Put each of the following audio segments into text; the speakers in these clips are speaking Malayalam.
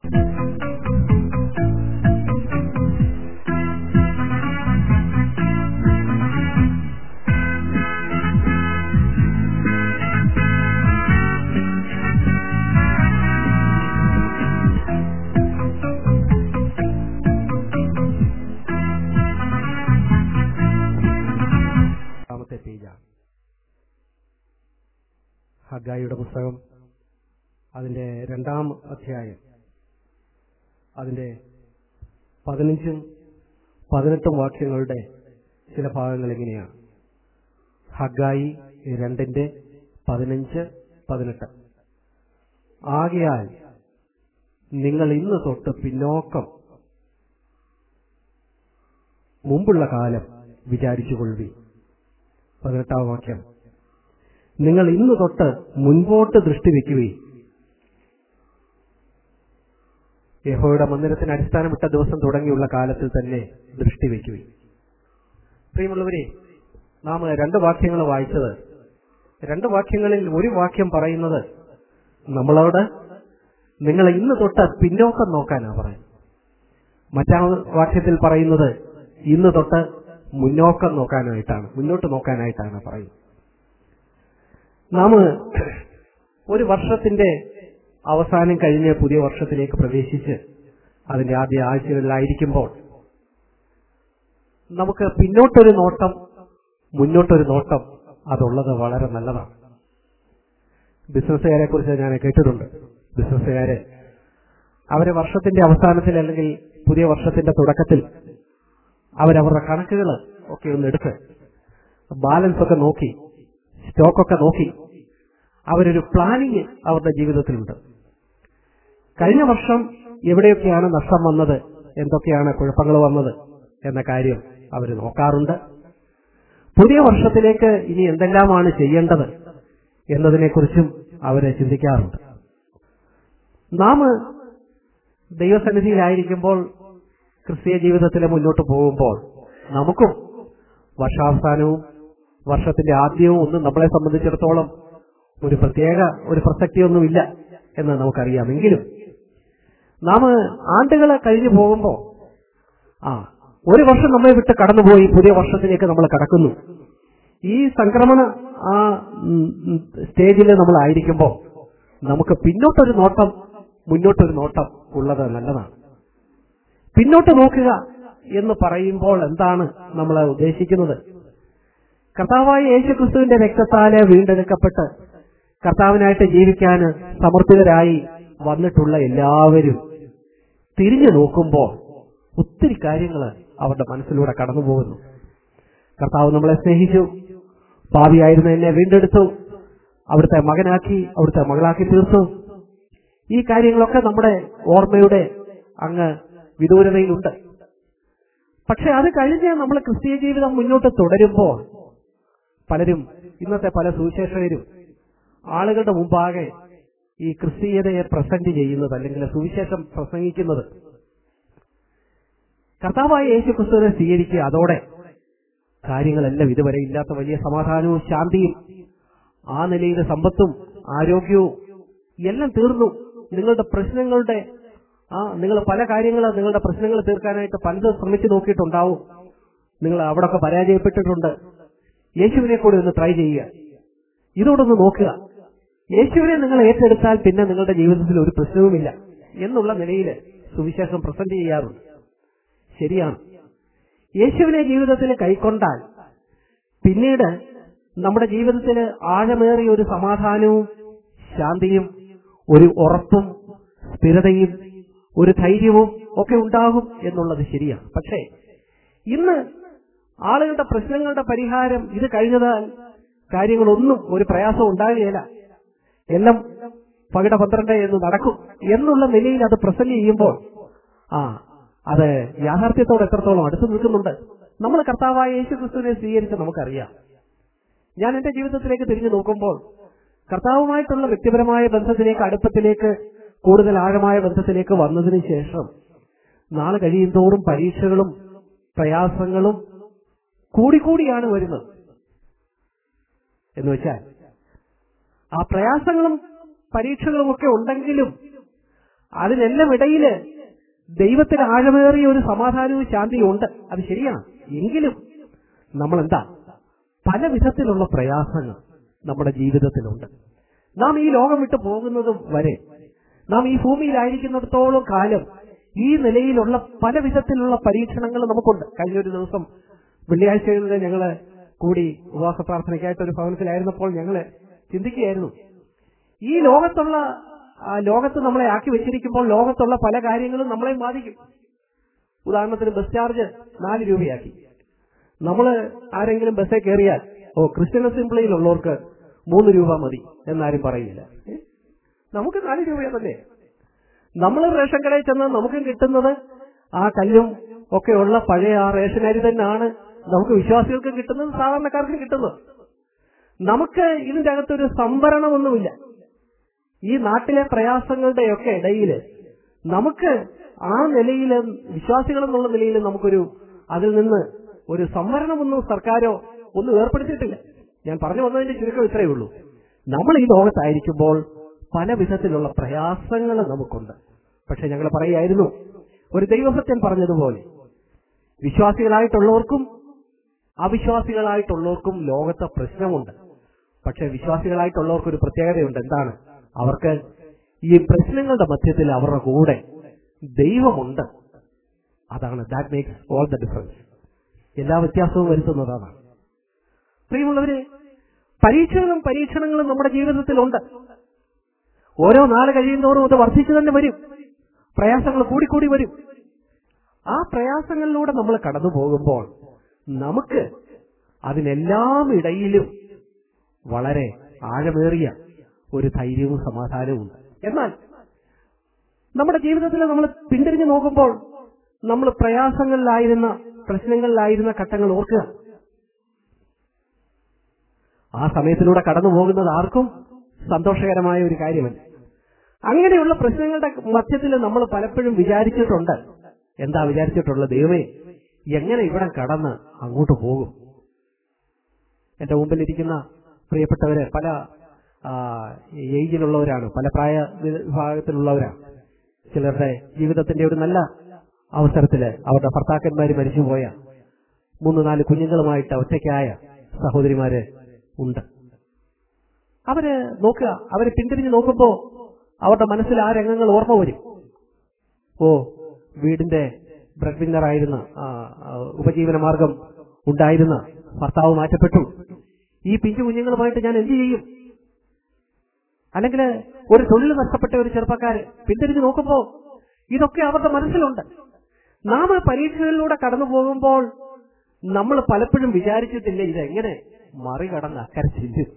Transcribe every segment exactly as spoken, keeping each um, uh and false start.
ഹഗ്ഗായിയുടെ പുസ്തകം അതിന്റെ രണ്ടാം അധ്യായം അതിന്റെ പതിനഞ്ചും പതിനെട്ടും വാക്യങ്ങളുടെ ചില ഭാഗങ്ങൾ എങ്ങനെയാണ്? ഹഗ്ഗായി രണ്ടിന്റെ പതിനഞ്ച് പതിനെട്ട്. ആകയാൽ നിങ്ങൾ ഇന്ന് തൊട്ട് പിന്നോക്കം മുമ്പുള്ള കാലം വിചാരിച്ചുകൊള്ളുവി. പതിനെട്ടാം വാക്യം, നിങ്ങൾ ഇന്ന് തൊട്ട് മുൻപോട്ട് ദൃഷ്ടി വയ്ക്കുകയും യഹോവയുടെ മന്ദിരത്തിന് അടിസ്ഥാനമിട്ട ദിവസം തുടങ്ങിയുള്ള കാലത്തിൽ തന്നെ ദൃഷ്ടി വയ്ക്കുകയും. പ്രിയമുള്ളവരെ, നാം രണ്ട് വാക്യങ്ങൾ വായിച്ചത്, രണ്ട് വാക്യങ്ങളിൽ ഒരു വാക്യം പറയുന്നത് നമ്മളോട് നിങ്ങൾ ഇന്ന് തൊട്ട് പിന്നോക്കം നോക്കാനാണ് പറയുന്നത്. മറ്റാ വാക്യത്തിൽ പറയുന്നത് ഇന്ന് തൊട്ട് മുന്നോക്കം നോക്കാനായിട്ടാണ്, മുന്നോട്ട് നോക്കാനായിട്ടാണ് പറയുന്നത്. നാം ഒരു വർഷത്തിന്റെ അവസാനം കഴിഞ്ഞ് പുതിയ വർഷത്തിലേക്ക് പ്രവേശിച്ച് അതിന്റെ ആദ്യ ആഴ്ചകളിലായിരിക്കുമ്പോൾ നമുക്ക് പിന്നോട്ടൊരു നോട്ടം മുന്നോട്ടൊരു നോട്ടം അതുള്ളത് വളരെ നല്ലതാണ്. ബിസിനസ്സുകാരെ കുറിച്ച് ഞാൻ കേട്ടിട്ടുണ്ട്. ബിസിനസ്സുകാര് അവരെ വർഷത്തിന്റെ അവസാനത്തിൽ അല്ലെങ്കിൽ പുതിയ വർഷത്തിന്റെ തുടക്കത്തിൽ അവരവരുടെ കണക്കുകൾ ഒക്കെ ഒന്ന് എടുത്ത് ബാലൻസ് ഒക്കെ നോക്കി സ്റ്റോക്കൊക്കെ നോക്കി അവരൊരു പ്ലാനിങ് അവരുടെ ജീവിതത്തിലുണ്ട്. കഴിഞ്ഞ വർഷം എവിടെയൊക്കെയാണ് നഷ്ടം വന്നത്, എന്തൊക്കെയാണ് കുഴപ്പങ്ങൾ വന്നത് എന്ന കാര്യം അവർ നോക്കാറുണ്ട്. പുതിയ വർഷത്തിലേക്ക് ഇനി എന്തെല്ലാമാണ് ചെയ്യേണ്ടത് എന്നതിനെക്കുറിച്ചും അവരെ ചിന്തിക്കാറുണ്ട്. നാം ദൈവസന്നിധിയിലായിരിക്കുമ്പോൾ ക്രിസ്തീയ ജീവിതത്തിൽ മുന്നോട്ട് പോകുമ്പോൾ നമുക്കും വർഷാവസാനവും വർഷത്തിന്റെ ആദ്യവും ഒന്നും നമ്മളെ സംബന്ധിച്ചിടത്തോളം ഒരു പ്രത്യേക ഒരു പ്രസക്തിയൊന്നുമില്ല എന്ന് നമുക്കറിയാമെങ്കിലും നാം ആണ്ടുകൾ കഴിഞ്ഞു പോകുമ്പോൾ ആ ഒരു വർഷം നമ്മെ വിട്ട് കടന്നുപോയി പുതിയ വർഷത്തിലേക്ക് നമ്മൾ കടക്കുന്നു. ഈ സംക്രമണ ആ സ്റ്റേജിൽ നമ്മളായിരിക്കുമ്പോൾ നമുക്ക് പിന്നോട്ടൊരു നോട്ടം മുന്നോട്ടൊരു നോട്ടം ഉള്ളത് നല്ലതാണ്. പിന്നോട്ട് നോക്കുക എന്ന് പറയുമ്പോൾ എന്താണ് നമ്മൾ ഉദ്ദേശിക്കുന്നത്? കർത്താവായ യേശുക്രിസ്തുവിന്റെ രക്തത്താല് വീണ്ടെടുക്കപ്പെട്ട് കർത്താവിനായിട്ട് ജീവിക്കാൻ സമർപ്പിതരായി വന്നിട്ടുള്ള എല്ലാവരും തിരിഞ്ഞു നോക്കുമ്പോൾ ഒത്തിരി കാര്യങ്ങൾ അവരുടെ മനസ്സിലൂടെ കടന്നു പോകുന്നു. കർത്താവ് നമ്മളെ സ്നേഹിച്ചു, പാപിയായിരുന്ന എന്നെ വീണ്ടെടുത്തു, അവിടുത്തെ മകനാക്കി, അവിടുത്തെ മകളാക്കി തീർത്തു. ഈ കാര്യങ്ങളൊക്കെ നമ്മുടെ ഓർമ്മയുടെ അങ്ങ് വിദൂരതയിലുണ്ട്. പക്ഷെ അത് കഴിഞ്ഞ് നമ്മൾ ക്രിസ്തീയ ജീവിതം മുന്നോട്ട് തുടരുമ്പോൾ പലരും, ഇന്നത്തെ പല സുവിശേഷകരും ആളുകളുടെ മുമ്പാകെ ഈ ക്രിസ്തീയതയെ പ്രസന്റ് ചെയ്യുന്നത് അല്ലെങ്കിൽ സുവിശേഷം പ്രസംഗിക്കുന്നത് കർത്താവായ യേശു ക്രിസ്തുവിനെ സ്വീകരിക്കുക, അതോടെ കാര്യങ്ങളെല്ലാം ഇതുവരെ ഇല്ലാത്ത വലിയ സമാധാനവും ശാന്തിയും ആ നിലയിലെ സമ്പത്തും ആരോഗ്യവും എല്ലാം തീർന്നു. നിങ്ങളുടെ പ്രശ്നങ്ങളുടെ ആ നിങ്ങൾ പല കാര്യങ്ങൾ നിങ്ങളുടെ പ്രശ്നങ്ങൾ തീർക്കാനായിട്ട് പലതും ശ്രമിച്ചു നോക്കിയിട്ടുണ്ടാവും. നിങ്ങൾ അവിടെയൊക്കെ പരാജയപ്പെട്ടിട്ടുണ്ട്. യേശുവിനെ കൂടി ഒന്ന് ട്രൈ ചെയ്യുക, ഇതോടൊന്ന് നോക്കുക. യേശുവിനെ നിങ്ങൾ ഏറ്റെടുത്താൽ പിന്നെ നിങ്ങളുടെ ജീവിതത്തിൽ ഒരു പ്രശ്നവുമില്ല എന്നുള്ള നിലയിൽ സുവിശേഷം പ്രസന്റ് ചെയ്യാറുണ്ട്. ശരിയാണ്. യേശുവിനെ ജീവിതത്തിൽ കൈക്കൊണ്ടാൽ പിന്നീട് നമ്മുടെ ജീവിതത്തിൽ ആഴമേറിയ ഒരു സമാധാനവും ശാന്തിയും ഒരു ഉറപ്പും സ്ഥിരതയും ഒരു ധൈര്യവും ഒക്കെ ഉണ്ടാകും എന്നുള്ളത് ശരിയാണ്. പക്ഷേ ഇന്ന് ആളുകളുടെ പ്രശ്നങ്ങളുടെ പരിഹാരം ഇത് കഴിഞ്ഞതാൽ കാര്യങ്ങളൊന്നും ഒരു പ്രയാസം ഉണ്ടാകുകയില്ല, എല്ലാം പകിട പന്ത്രണ്ട് എന്ന് നടക്കും എന്നുള്ള നിലയിൽ അത് പ്രസന്റ് ചെയ്യുമ്പോൾ ആ അത് യാഥാർത്ഥ്യത്തോട് എത്രത്തോളം അടുത്ത് നിൽക്കുന്നുണ്ട്. നമ്മൾ കർത്താവായ യേശു ക്രിസ്തുവിനെ സ്വീകരിച്ച് നമുക്കറിയാം. ഞാൻ എന്റെ ജീവിതത്തിലേക്ക് തിരിഞ്ഞു നോക്കുമ്പോൾ കർത്താവുമായിട്ടുള്ള വ്യക്തിപരമായ ബന്ധത്തിലേക്ക്, അടുപ്പത്തിലേക്ക്, കൂടുതൽ ആഴമായ ബന്ധത്തിലേക്ക് വന്നതിന് ശേഷം നാളെ കഴിയും തോറും പരീക്ഷകളും പ്രയാസങ്ങളും കൂടിക്കൂടിയാണ് വരുന്നത്. എന്ന് വെച്ചാൽ ആ പ്രയാസങ്ങളും പരീക്ഷകളും ഒക്കെ ഉണ്ടെങ്കിലും അതിനെല്ലാം ഇടയില് ദൈവത്തിന് ആഴമേറിയ ഒരു സമാധാനവും ശാന്തിയും ഉണ്ട്. അത് ശരിയാണ്. എങ്കിലും നമ്മൾ എന്താ, പല വിധത്തിലുള്ള പ്രയാസങ്ങൾ നമ്മുടെ ജീവിതത്തിലുണ്ട്. നാം ഈ ലോകം വിട്ടു പോകുന്നതും വരെ, നാം ഈ ഭൂമിയിലായിരിക്കുന്നിടത്തോളം കാലം ഈ നിലയിലുള്ള പല വിധത്തിലുള്ള പരീക്ഷണങ്ങൾ നമുക്കുണ്ട്. കഴിഞ്ഞൊരു ദിവസം വെള്ളിയാഴ്ചകളിൽ ഞങ്ങള് കൂടി ഉപവാസ പ്രാർത്ഥനയ്ക്കായിട്ട് ഒരു ഭവനത്തിലായിരുന്നപ്പോൾ ഞങ്ങള് ചിന്തിക്കുകയായിരുന്നു, ഈ ലോകത്തുള്ള ലോകത്ത് നമ്മളെ ആക്കി വെച്ചിരിക്കുമ്പോൾ ലോകത്തുള്ള പല കാര്യങ്ങളും നമ്മളെ ബാധിക്കും. ഉദാഹരണത്തിന് ബസ് ചാർജ് നാല് രൂപയാക്കി. നമ്മള് ആരെങ്കിലും ബസ്സിൽ കയറിയാൽ ഓ ക്രിസ്ത്യൻ അസംബ്ലിയിലുള്ളവർക്ക് മൂന്ന് രൂപ മതി എന്നാരും പറയില്ല. നമുക്ക് നാല് രൂപയെന്നല്ലേ. നമ്മൾ റേഷൻ കടയിൽ ചെന്നാൽ നമുക്ക് കിട്ടുന്നത് ആ കല്ലും ഒക്കെയുള്ള പഴയ ആ റേഷൻ അരി തന്നെയാണ് നമുക്ക് വിശ്വാസികൾക്ക് കിട്ടുന്നത്, സാധാരണക്കാർക്ക് കിട്ടുന്നത്. നമുക്ക് ഇതിന്റെ അകത്തൊരു സംവരണമൊന്നുമില്ല. ഈ നാട്ടിലെ പ്രയാസങ്ങളുടെയൊക്കെ ഇടയിൽ നമുക്ക് ആ നിലയിൽ വിശ്വാസികളെന്നുള്ള നിലയിൽ നമുക്കൊരു അതിൽ നിന്ന് ഒരു സംവരണമൊന്നും സർക്കാരോ ഒന്നും ഏർപ്പെടുത്തിയിട്ടില്ല. ഞാൻ പറഞ്ഞു വന്നതിന്റെ ചുരുക്കം ഇത്രയേ ഉള്ളൂ. നമ്മൾ ഈ ലോകത്തായിരിക്കുമ്പോൾ പല വിധത്തിലുള്ള പ്രയാസങ്ങൾ നമുക്കുണ്ട്. പക്ഷെ ഞങ്ങൾ പറയായിരുന്നു, ഒരു ദൈവഭക്തൻ പറഞ്ഞതുപോലെ വിശ്വാസികളായിട്ടുള്ളവർക്കും അവിശ്വാസികളായിട്ടുള്ളവർക്കും ലോകത്തെ പ്രശ്നമുണ്ട്. പക്ഷെ വിശ്വാസികളായിട്ടുള്ളവർക്കൊരു പ്രത്യേകതയുണ്ട്. എന്താണ്? അവർക്ക് ഈ പ്രശ്നങ്ങളുടെ മധ്യത്തിൽ അവരുടെ കൂടെ ദൈവമുണ്ട്. അതാണ് that makes all the difference. എല്ലാ വ്യത്യാസവും വരുത്തുന്നത് അതാണ്. പ്രിയമുള്ളവരെ, പരീക്ഷകളും പരീക്ഷണങ്ങളും നമ്മുടെ ജീവിതത്തിലുണ്ട്. ഓരോ നാൾ കഴിയുന്നതോറും അത് വർദ്ധിച്ചു തന്നെ വരും. പ്രയാസങ്ങൾ കൂടിക്കൂടി വരും. ആ പ്രയാസങ്ങളിലൂടെ നമ്മൾ കടന്നു പോകുമ്പോൾ നമുക്ക് അതിനെല്ലാം ഇടയിലും വളരെ ആഴമേറിയ ഒരു ധൈര്യവും സമാധാനവും ഉണ്ട്. എന്നാൽ നമ്മുടെ ജീവിതത്തിൽ നമ്മൾ പിന്തിരിഞ്ഞു നോക്കുമ്പോൾ നമ്മൾ പ്രയാസങ്ങളിലായിരുന്ന പ്രശ്നങ്ങളിലായിരുന്ന ഘട്ടങ്ങൾ ഓർക്കുക. ആ സമയത്തിലൂടെ കടന്നു പോകുന്നത് ആർക്കും സന്തോഷകരമായ ഒരു കാര്യമല്ല. അങ്ങനെയുള്ള പ്രശ്നങ്ങളുടെ മധ്യത്തിൽ നമ്മൾ പലപ്പോഴും വിചാരിച്ചിട്ടുണ്ട്. എന്താ വിചാരിച്ചിട്ടുള്ളത്? ദൈവമേ, എങ്ങനെ ഇവിടെ കടന്ന് അങ്ങോട്ട് പോകും? എന്റെ മുമ്പിലിരിക്കുന്ന പ്രിയപ്പെട്ടവര് പല ഏജിലുള്ളവരാണ്, പല പ്രായ വിഭാഗത്തിലുള്ളവരാണ്. ചിലരുടെ ജീവിതത്തിന്റെ ഒരു നല്ല അവസരത്തില് അവരുടെ ഭർത്താക്കന്മാര് മരിച്ചുപോയ മൂന്ന് നാല് കുഞ്ഞുങ്ങളുമായിട്ട് ഒറ്റയ്ക്കായ സഹോദരിമാര് ഉണ്ട്. അവര് നോക്കുക, അവര് പിന്തിരിഞ്ഞ് നോക്കുമ്പോ അവരുടെ മനസ്സിൽ ആ രംഗങ്ങൾ ഓർമ്മ വരും. ഓ, വീടിന്റെ ബ്രെഡ് വിന്നറായിരുന്ന ഉപജീവന മാർഗം ഉണ്ടായിരുന്ന ഭർത്താവ് മാറ്റപ്പെട്ടു. ഈ പിഞ്ചു കുഞ്ഞുങ്ങളുമായിട്ട് ഞാൻ എന്ത് ചെയ്യും? അല്ലെങ്കിൽ ഒരു തൊഴിൽ നഷ്ടപ്പെട്ട ഒരു ചെറുപ്പക്കാര് പിന്തിരിഞ്ഞ് നോക്കുമ്പോ ഇതൊക്കെ അവരുടെ മനസ്സിലുണ്ട്. നാം പരീക്ഷകളിലൂടെ കടന്നു പോകുമ്പോൾ നമ്മൾ പലപ്പോഴും വിചാരിച്ചിട്ടില്ല ഇതെങ്ങനെ മറികടന്ന് അക്കരെ ചെല്ലും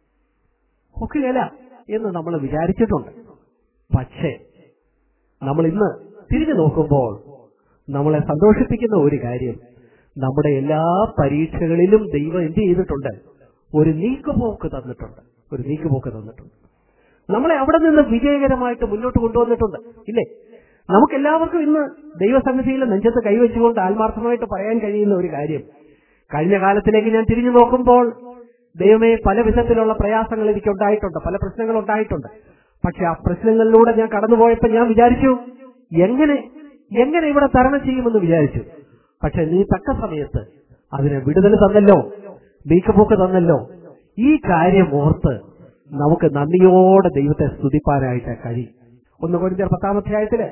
ഒക്കെയല്ല എന്ന് നമ്മൾ വിചാരിച്ചിട്ടുണ്ട്. പക്ഷേ നമ്മൾ ഇന്ന് തിരിഞ്ഞു നോക്കുമ്പോൾ നമ്മളെ സന്തോഷിപ്പിക്കുന്ന ഒരു കാര്യം, നമ്മുടെ എല്ലാ പരീക്ഷകളിലും ദൈവം എന്ത് ചെയ്തിട്ടുണ്ട്? ഒരു നീക്കുപോക്ക് തന്നിട്ടുണ്ട്. ഒരു നീക്കുപോക്ക് തന്നിട്ടുണ്ട്. നമ്മളെ അവിടെ നിന്ന് വിജയകരമായിട്ട് മുന്നോട്ട് കൊണ്ടുവന്നിട്ടുണ്ട്. ഇല്ലേ? നമുക്കെല്ലാവർക്കും ഇന്ന് ദൈവസന്നിധിയിൽ നെഞ്ചത്ത് കൈവച്ചുകൊണ്ട് ആത്മാർത്ഥമായിട്ട് പറയാൻ കഴിയുന്ന ഒരു കാര്യം, കഴിഞ്ഞ കാലത്തിലേക്ക് ഞാൻ തിരിഞ്ഞു നോക്കുമ്പോൾ ദൈവമേ, പല വിധത്തിലുള്ള പ്രയാസങ്ങൾ എനിക്ക് ഉണ്ടായിട്ടുണ്ട്, പല പ്രശ്നങ്ങൾ ഉണ്ടായിട്ടുണ്ട്. പക്ഷെ ആ പ്രശ്നങ്ങളിലൂടെ ഞാൻ കടന്നുപോയപ്പോൾ ഞാൻ വിചാരിച്ചു, എങ്ങനെ എങ്ങനെ ഇവിടെ തരണം ചെയ്യുമെന്ന് വിചാരിച്ചു. പക്ഷെ നീ തക്ക സമയത്ത് അതിന് വിടുതൽ തന്നല്ലോ, നീക്കുപോക്ക് തന്നല്ലോ. ഈ കാര്യം ഓർത്ത് നമുക്ക് നന്ദിയോടെ ദൈവത്തെ സ്തുതിപ്പാനായിട്ട് കഴിയും. ഒന്ന് കൊരിന്ത്യർ പത്താം അധ്യായത്തില്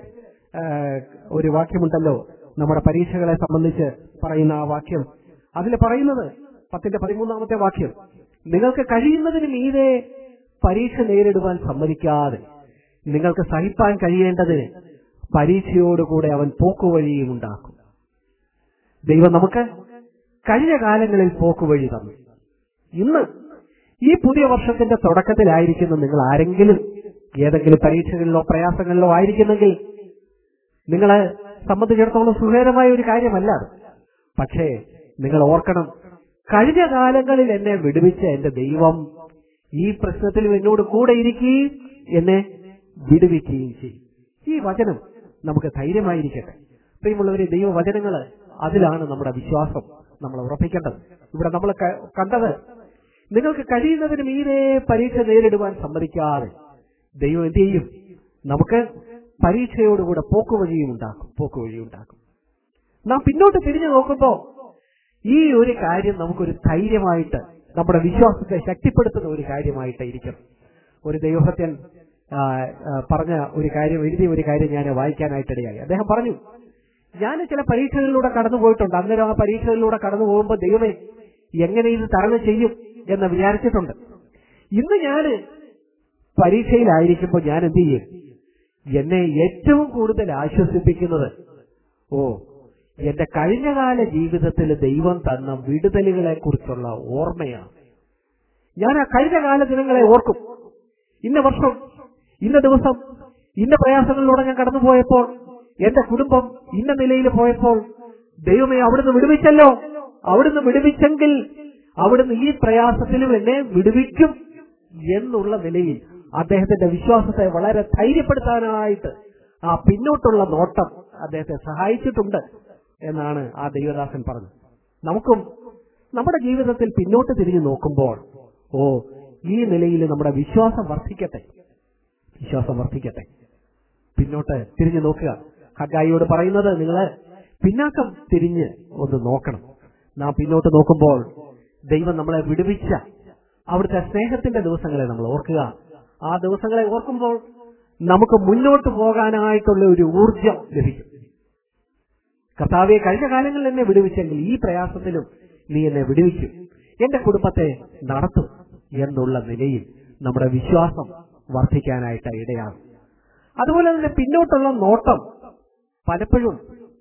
ഒരു വാക്യമുണ്ടല്ലോ, നമ്മുടെ പരീക്ഷകളെ സംബന്ധിച്ച് പറയുന്ന ആ വാക്യം. അതിൽ പറയുന്നത് പത്തിന്റെ പതിമൂന്നാമത്തെ വാക്യം, നിങ്ങൾക്ക് കഴിയുന്നതിന് മീതെ പരീക്ഷ നേരിടുവാൻ സമ്മതിക്കാതെ നിങ്ങൾക്ക് സഹിപ്പാൻ കഴിയേണ്ടതിന് പരീക്ഷയോടുകൂടെ അവൻ പോക്കുവഴിയും ഉണ്ടാക്കും. ദൈവം നമുക്ക് കഴിഞ്ഞ കാലങ്ങളിൽ പോക്കുവഴി തന്നു. ഇന്ന് ഈ പുതിയ വർഷത്തിന്റെ തുടക്കത്തിലായിരിക്കുന്ന നിങ്ങൾ ആരെങ്കിലും ഏതെങ്കിലും പരീക്ഷകളിലോ പ്രയാസങ്ങളിലോ ആയിരിക്കുന്നെങ്കിൽ നിങ്ങളെ സംബന്ധിച്ചിടത്തോളം സുഖകരമായ ഒരു കാര്യമല്ല അത്. പക്ഷേ നിങ്ങൾ ഓർക്കണം, കഴിഞ്ഞ കാലങ്ങളിൽ എന്നെ വിടുവിച്ച എന്റെ ദൈവം ഈ പ്രശ്നത്തിലും എന്നോട് കൂടെ ഇരിക്കുകയും എന്നെ വിടുവിക്കുകയും ചെയ്യും. ഈ വചനം നമുക്ക് ധൈര്യമായിരിക്കട്ടെ. പ്രിയമുള്ളവരെ, ദൈവവചനങ്ങള്, അതിലാണ് നമ്മുടെ വിശ്വാസം നമ്മൾ ഉറപ്പിക്കേണ്ടത്. ഇവിടെ നമ്മൾ കണ്ടത്, നിങ്ങൾക്ക് കഴിയുന്നതിന് മീതെ പരീക്ഷ നേരിടുവാൻ സമ്മതിക്കാതെ ദൈവം എന്ത് ചെയ്യും? നമുക്ക് പരീക്ഷയോടുകൂടെ പോക്കുവഴിയും ഉണ്ടാക്കും പോക്കുവഴി ഉണ്ടാക്കും നാം പിന്നോട്ട് തിരിഞ്ഞു നോക്കുമ്പോ ഈ ഒരു കാര്യം നമുക്കൊരു ധൈര്യമായിട്ട് നമ്മുടെ വിശ്വാസത്തെ ശക്തിപ്പെടുത്തുന്ന ഒരു കാര്യമായിട്ട് ഇരിക്കും. ഒരു ദൈവഭക്തൻ പറഞ്ഞ ഒരു കാര്യം, എഴുതിയ ഒരു കാര്യം ഞാൻ വായിക്കാനായിട്ടിടയായി. അദ്ദേഹം പറഞ്ഞു, ഞാൻ ചില പരീക്ഷകളിലൂടെ കടന്നു പോയിട്ടുണ്ട്. അന്നേരം ആ പരീക്ഷകളിലൂടെ കടന്നു പോകുമ്പോൾ ദൈവമേ എങ്ങനെ ഇത് തരണം ചെയ്യും എന്ന് വിചാരിച്ചിട്ടുണ്ട്. ഇന്ന് ഞാൻ പരീക്ഷയിലായിരിക്കുമ്പോൾ ഞാൻ എന്ത് ചെയ്യും? എന്നെ ഏറ്റവും കൂടുതൽ ആശ്വസിപ്പിക്കുന്നത് ഓ എന്റെ കഴിഞ്ഞകാല ജീവിതത്തിൽ ദൈവം തന്ന വിടുതലുകളെ കുറിച്ചുള്ള ഓർമ്മയാണ്. ഞാൻ ആ കഴിഞ്ഞകാല ദിനങ്ങളെ ഓർക്കും. ഇന്ന വർഷം, ഇന്ന ദിവസം, ഇന്ന പ്രയാസങ്ങളിലൂടെ ഞാൻ കടന്നുപോയപ്പോൾ, എന്റെ കുടുംബം ഇന്ന നിലയിൽ പോയപ്പോൾ ദൈവമേ അവിടുന്ന് വിടുവിച്ചല്ലോ, അവിടുന്ന് വിടുവിച്ചെങ്കിൽ അവിടുന്ന് ഈ പ്രയാസത്തിലും എന്നെ വിടുവിക്കും എന്നുള്ള നിലയിൽ അദ്ദേഹത്തിന്റെ വിശ്വാസത്തെ വളരെ ധൈര്യപ്പെടുത്താനായിട്ട് ആ പിന്നോട്ടുള്ള നോട്ടം അദ്ദേഹത്തെ സഹായിച്ചിട്ടുണ്ട് എന്നാണ് ആ ദൈവദാസൻ പറഞ്ഞത്. നമുക്കും നമ്മുടെ ജീവിതത്തിൽ പിന്നോട്ട് തിരിഞ്ഞു നോക്കുമ്പോൾ ഓ ഈ നിലയിൽ നമ്മുടെ വിശ്വാസം വർദ്ധിക്കട്ടെ, വിശ്വാസം വർദ്ധിക്കട്ടെ. പിന്നോട്ട് തിരിഞ്ഞു നോക്കുക. ഹഗ്ഗായിയോട് പറയുന്നത് നിങ്ങള് പിന്നാക്കം തിരിഞ്ഞ് ഒന്ന് നോക്കണം. നാം പിന്നോട്ട് നോക്കുമ്പോൾ ദൈവം നമ്മളെ വിടുവിച്ച അവിടുത്തെ സ്നേഹത്തിന്റെ ദിവസങ്ങളെ നമ്മൾ ഓർക്കുക. ആ ദിവസങ്ങളെ ഓർക്കുമ്പോൾ നമുക്ക് മുന്നോട്ട് പോകാനായിട്ടുള്ള ഒരു ഊർജം ലഭിക്കും. കർത്താവെ കഴിഞ്ഞ കാലങ്ങളിൽ എന്നെ വിടുവിച്ചെങ്കിൽ ഈ പ്രയാസത്തിലും നീ എന്നെ വിടുവിക്കും, എന്റെ കുടുംബത്തെ നടത്തും എന്നുള്ള നിലയിൽ നമ്മുടെ വിശ്വാസം വർദ്ധിക്കാനായിട്ട് ഇടയാകും. അതുപോലെ തന്നെ പിന്നോട്ടുള്ള നോട്ടം പലപ്പോഴും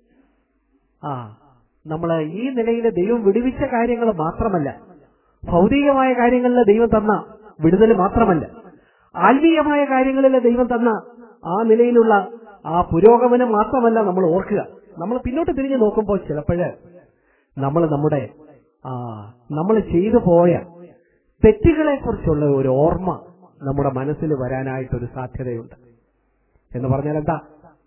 ആ നമ്മള് ഈ നിലയിൽ ദൈവം വിടുവിച്ച കാര്യങ്ങൾ മാത്രമല്ല, ഭൗതികമായ കാര്യങ്ങളിൽ ദൈവം തന്ന വിടുതൽ മാത്രമല്ല, ആത്മീയമായ കാര്യങ്ങളിൽ ദൈവം തന്ന ആ നിലയിലുള്ള ആ പുരോഗമനം മാത്രമല്ല നമ്മൾ ഓർക്കുക. നമ്മൾ പിന്നോട്ട് തിരിഞ്ഞു നോക്കുമ്പോൾ ചിലപ്പോഴ് നമ്മൾ നമ്മുടെ ആ നമ്മൾ ചെയ്തു പോയ തെറ്റുകളെ കുറിച്ചുള്ള ഒരു ഓർമ്മ നമ്മുടെ മനസ്സിൽ വരാനായിട്ടൊരു സാധ്യതയുണ്ട്. എന്ന് പറഞ്ഞാൽ എന്താ?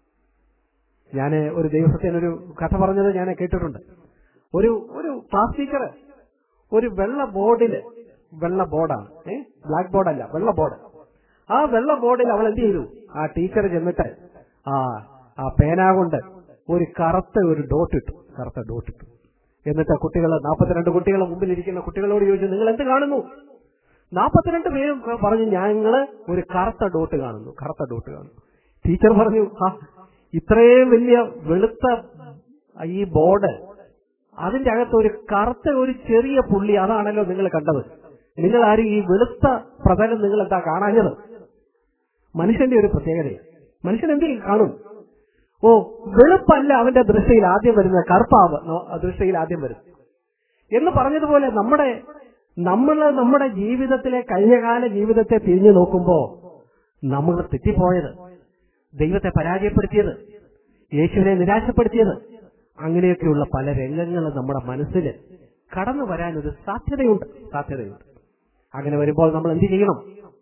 ഞാൻ ഒരു ദൈവത്തിനൊരു കഥ പറഞ്ഞത് ഞാൻ കേട്ടിട്ടുണ്ട്. ഒരു ഒരു ക്ലാസ് ടീച്ചർ ഒരു വെള്ള ബോർഡില്, വെള്ള ബോർഡാണ്, ഏഹ് ബ്ലാക്ക് ബോർഡല്ല, വെള്ള ബോർഡ്. ആ വെള്ള ബോർഡിൽ അവൾ എന്ത് ചെയ്തു? ആ ടീച്ചർ ചെന്നിട്ട് ആ ആ പേന കൊണ്ട് ഒരു കറുത്ത ഒരു ഡോട്ട് ഇട്ടു, കറുത്ത ഡോട്ട് ഇട്ടു. എന്നിട്ട് കുട്ടികൾ, നാൽപ്പത്തിരണ്ട് കുട്ടികളെ മുമ്പിലിരിക്കുന്ന കുട്ടികളോട് ചോദിച്ചു, നിങ്ങൾ എന്ത് കാണുന്നു? നാൽപ്പത്തിരണ്ട് പേരും പറഞ്ഞു, ഞങ്ങള് ഒരു കറുത്ത ഡോട്ട് കാണുന്നു, കറുത്ത ഡോട്ട് കാണുന്നു. ടീച്ചർ പറഞ്ഞു, ആ ഇത്രയും വലിയ വെളുത്ത ഈ ബോർഡ്, അതിന്റെ അകത്ത് ഒരു കറുത്ത ഒരു ചെറിയ പുള്ളി, അതാണല്ലോ നിങ്ങൾ കണ്ടത്. നിങ്ങൾ ആരും ഈ വെളുത്ത പ്രതലം നിങ്ങൾ എന്താ കാണാഞ്ഞത്? മനുഷ്യന്റെ ഒരു പ്രത്യേകതയാണ്. മനുഷ്യൻ എന്തെങ്കിലും കാണും. ഓ വെളുപ്പല്ല അവന്റെ ദൃഷ്ടിയിൽ ആദ്യം വരുന്നത്, കറുപ്പാവ് ദൃഷ്ടിയിൽ ആദ്യം വരും എന്ന് പറഞ്ഞതുപോലെ നമ്മുടെ നമ്മൾ നമ്മുടെ ജീവിതത്തിലെ കഴിഞ്ഞകാല ജീവിതത്തെ തിരിഞ്ഞു നോക്കുമ്പോ നമ്മൾ തെറ്റിപ്പോയത്, ദൈവത്തെ പരാജയപ്പെടുത്തിയത്, യേശുവിനെ നിരാശപ്പെടുത്തിയത്, അങ്ങനെയൊക്കെയുള്ള പല രംഗങ്ങളും നമ്മുടെ മനസ്സിൽ കടന്നു വരാൻ ഒരു സാധ്യതയുണ്ട് സാധ്യതയുണ്ട് അങ്ങനെ വരുമ്പോൾ നമ്മൾ എന്ത് ചെയ്യണം?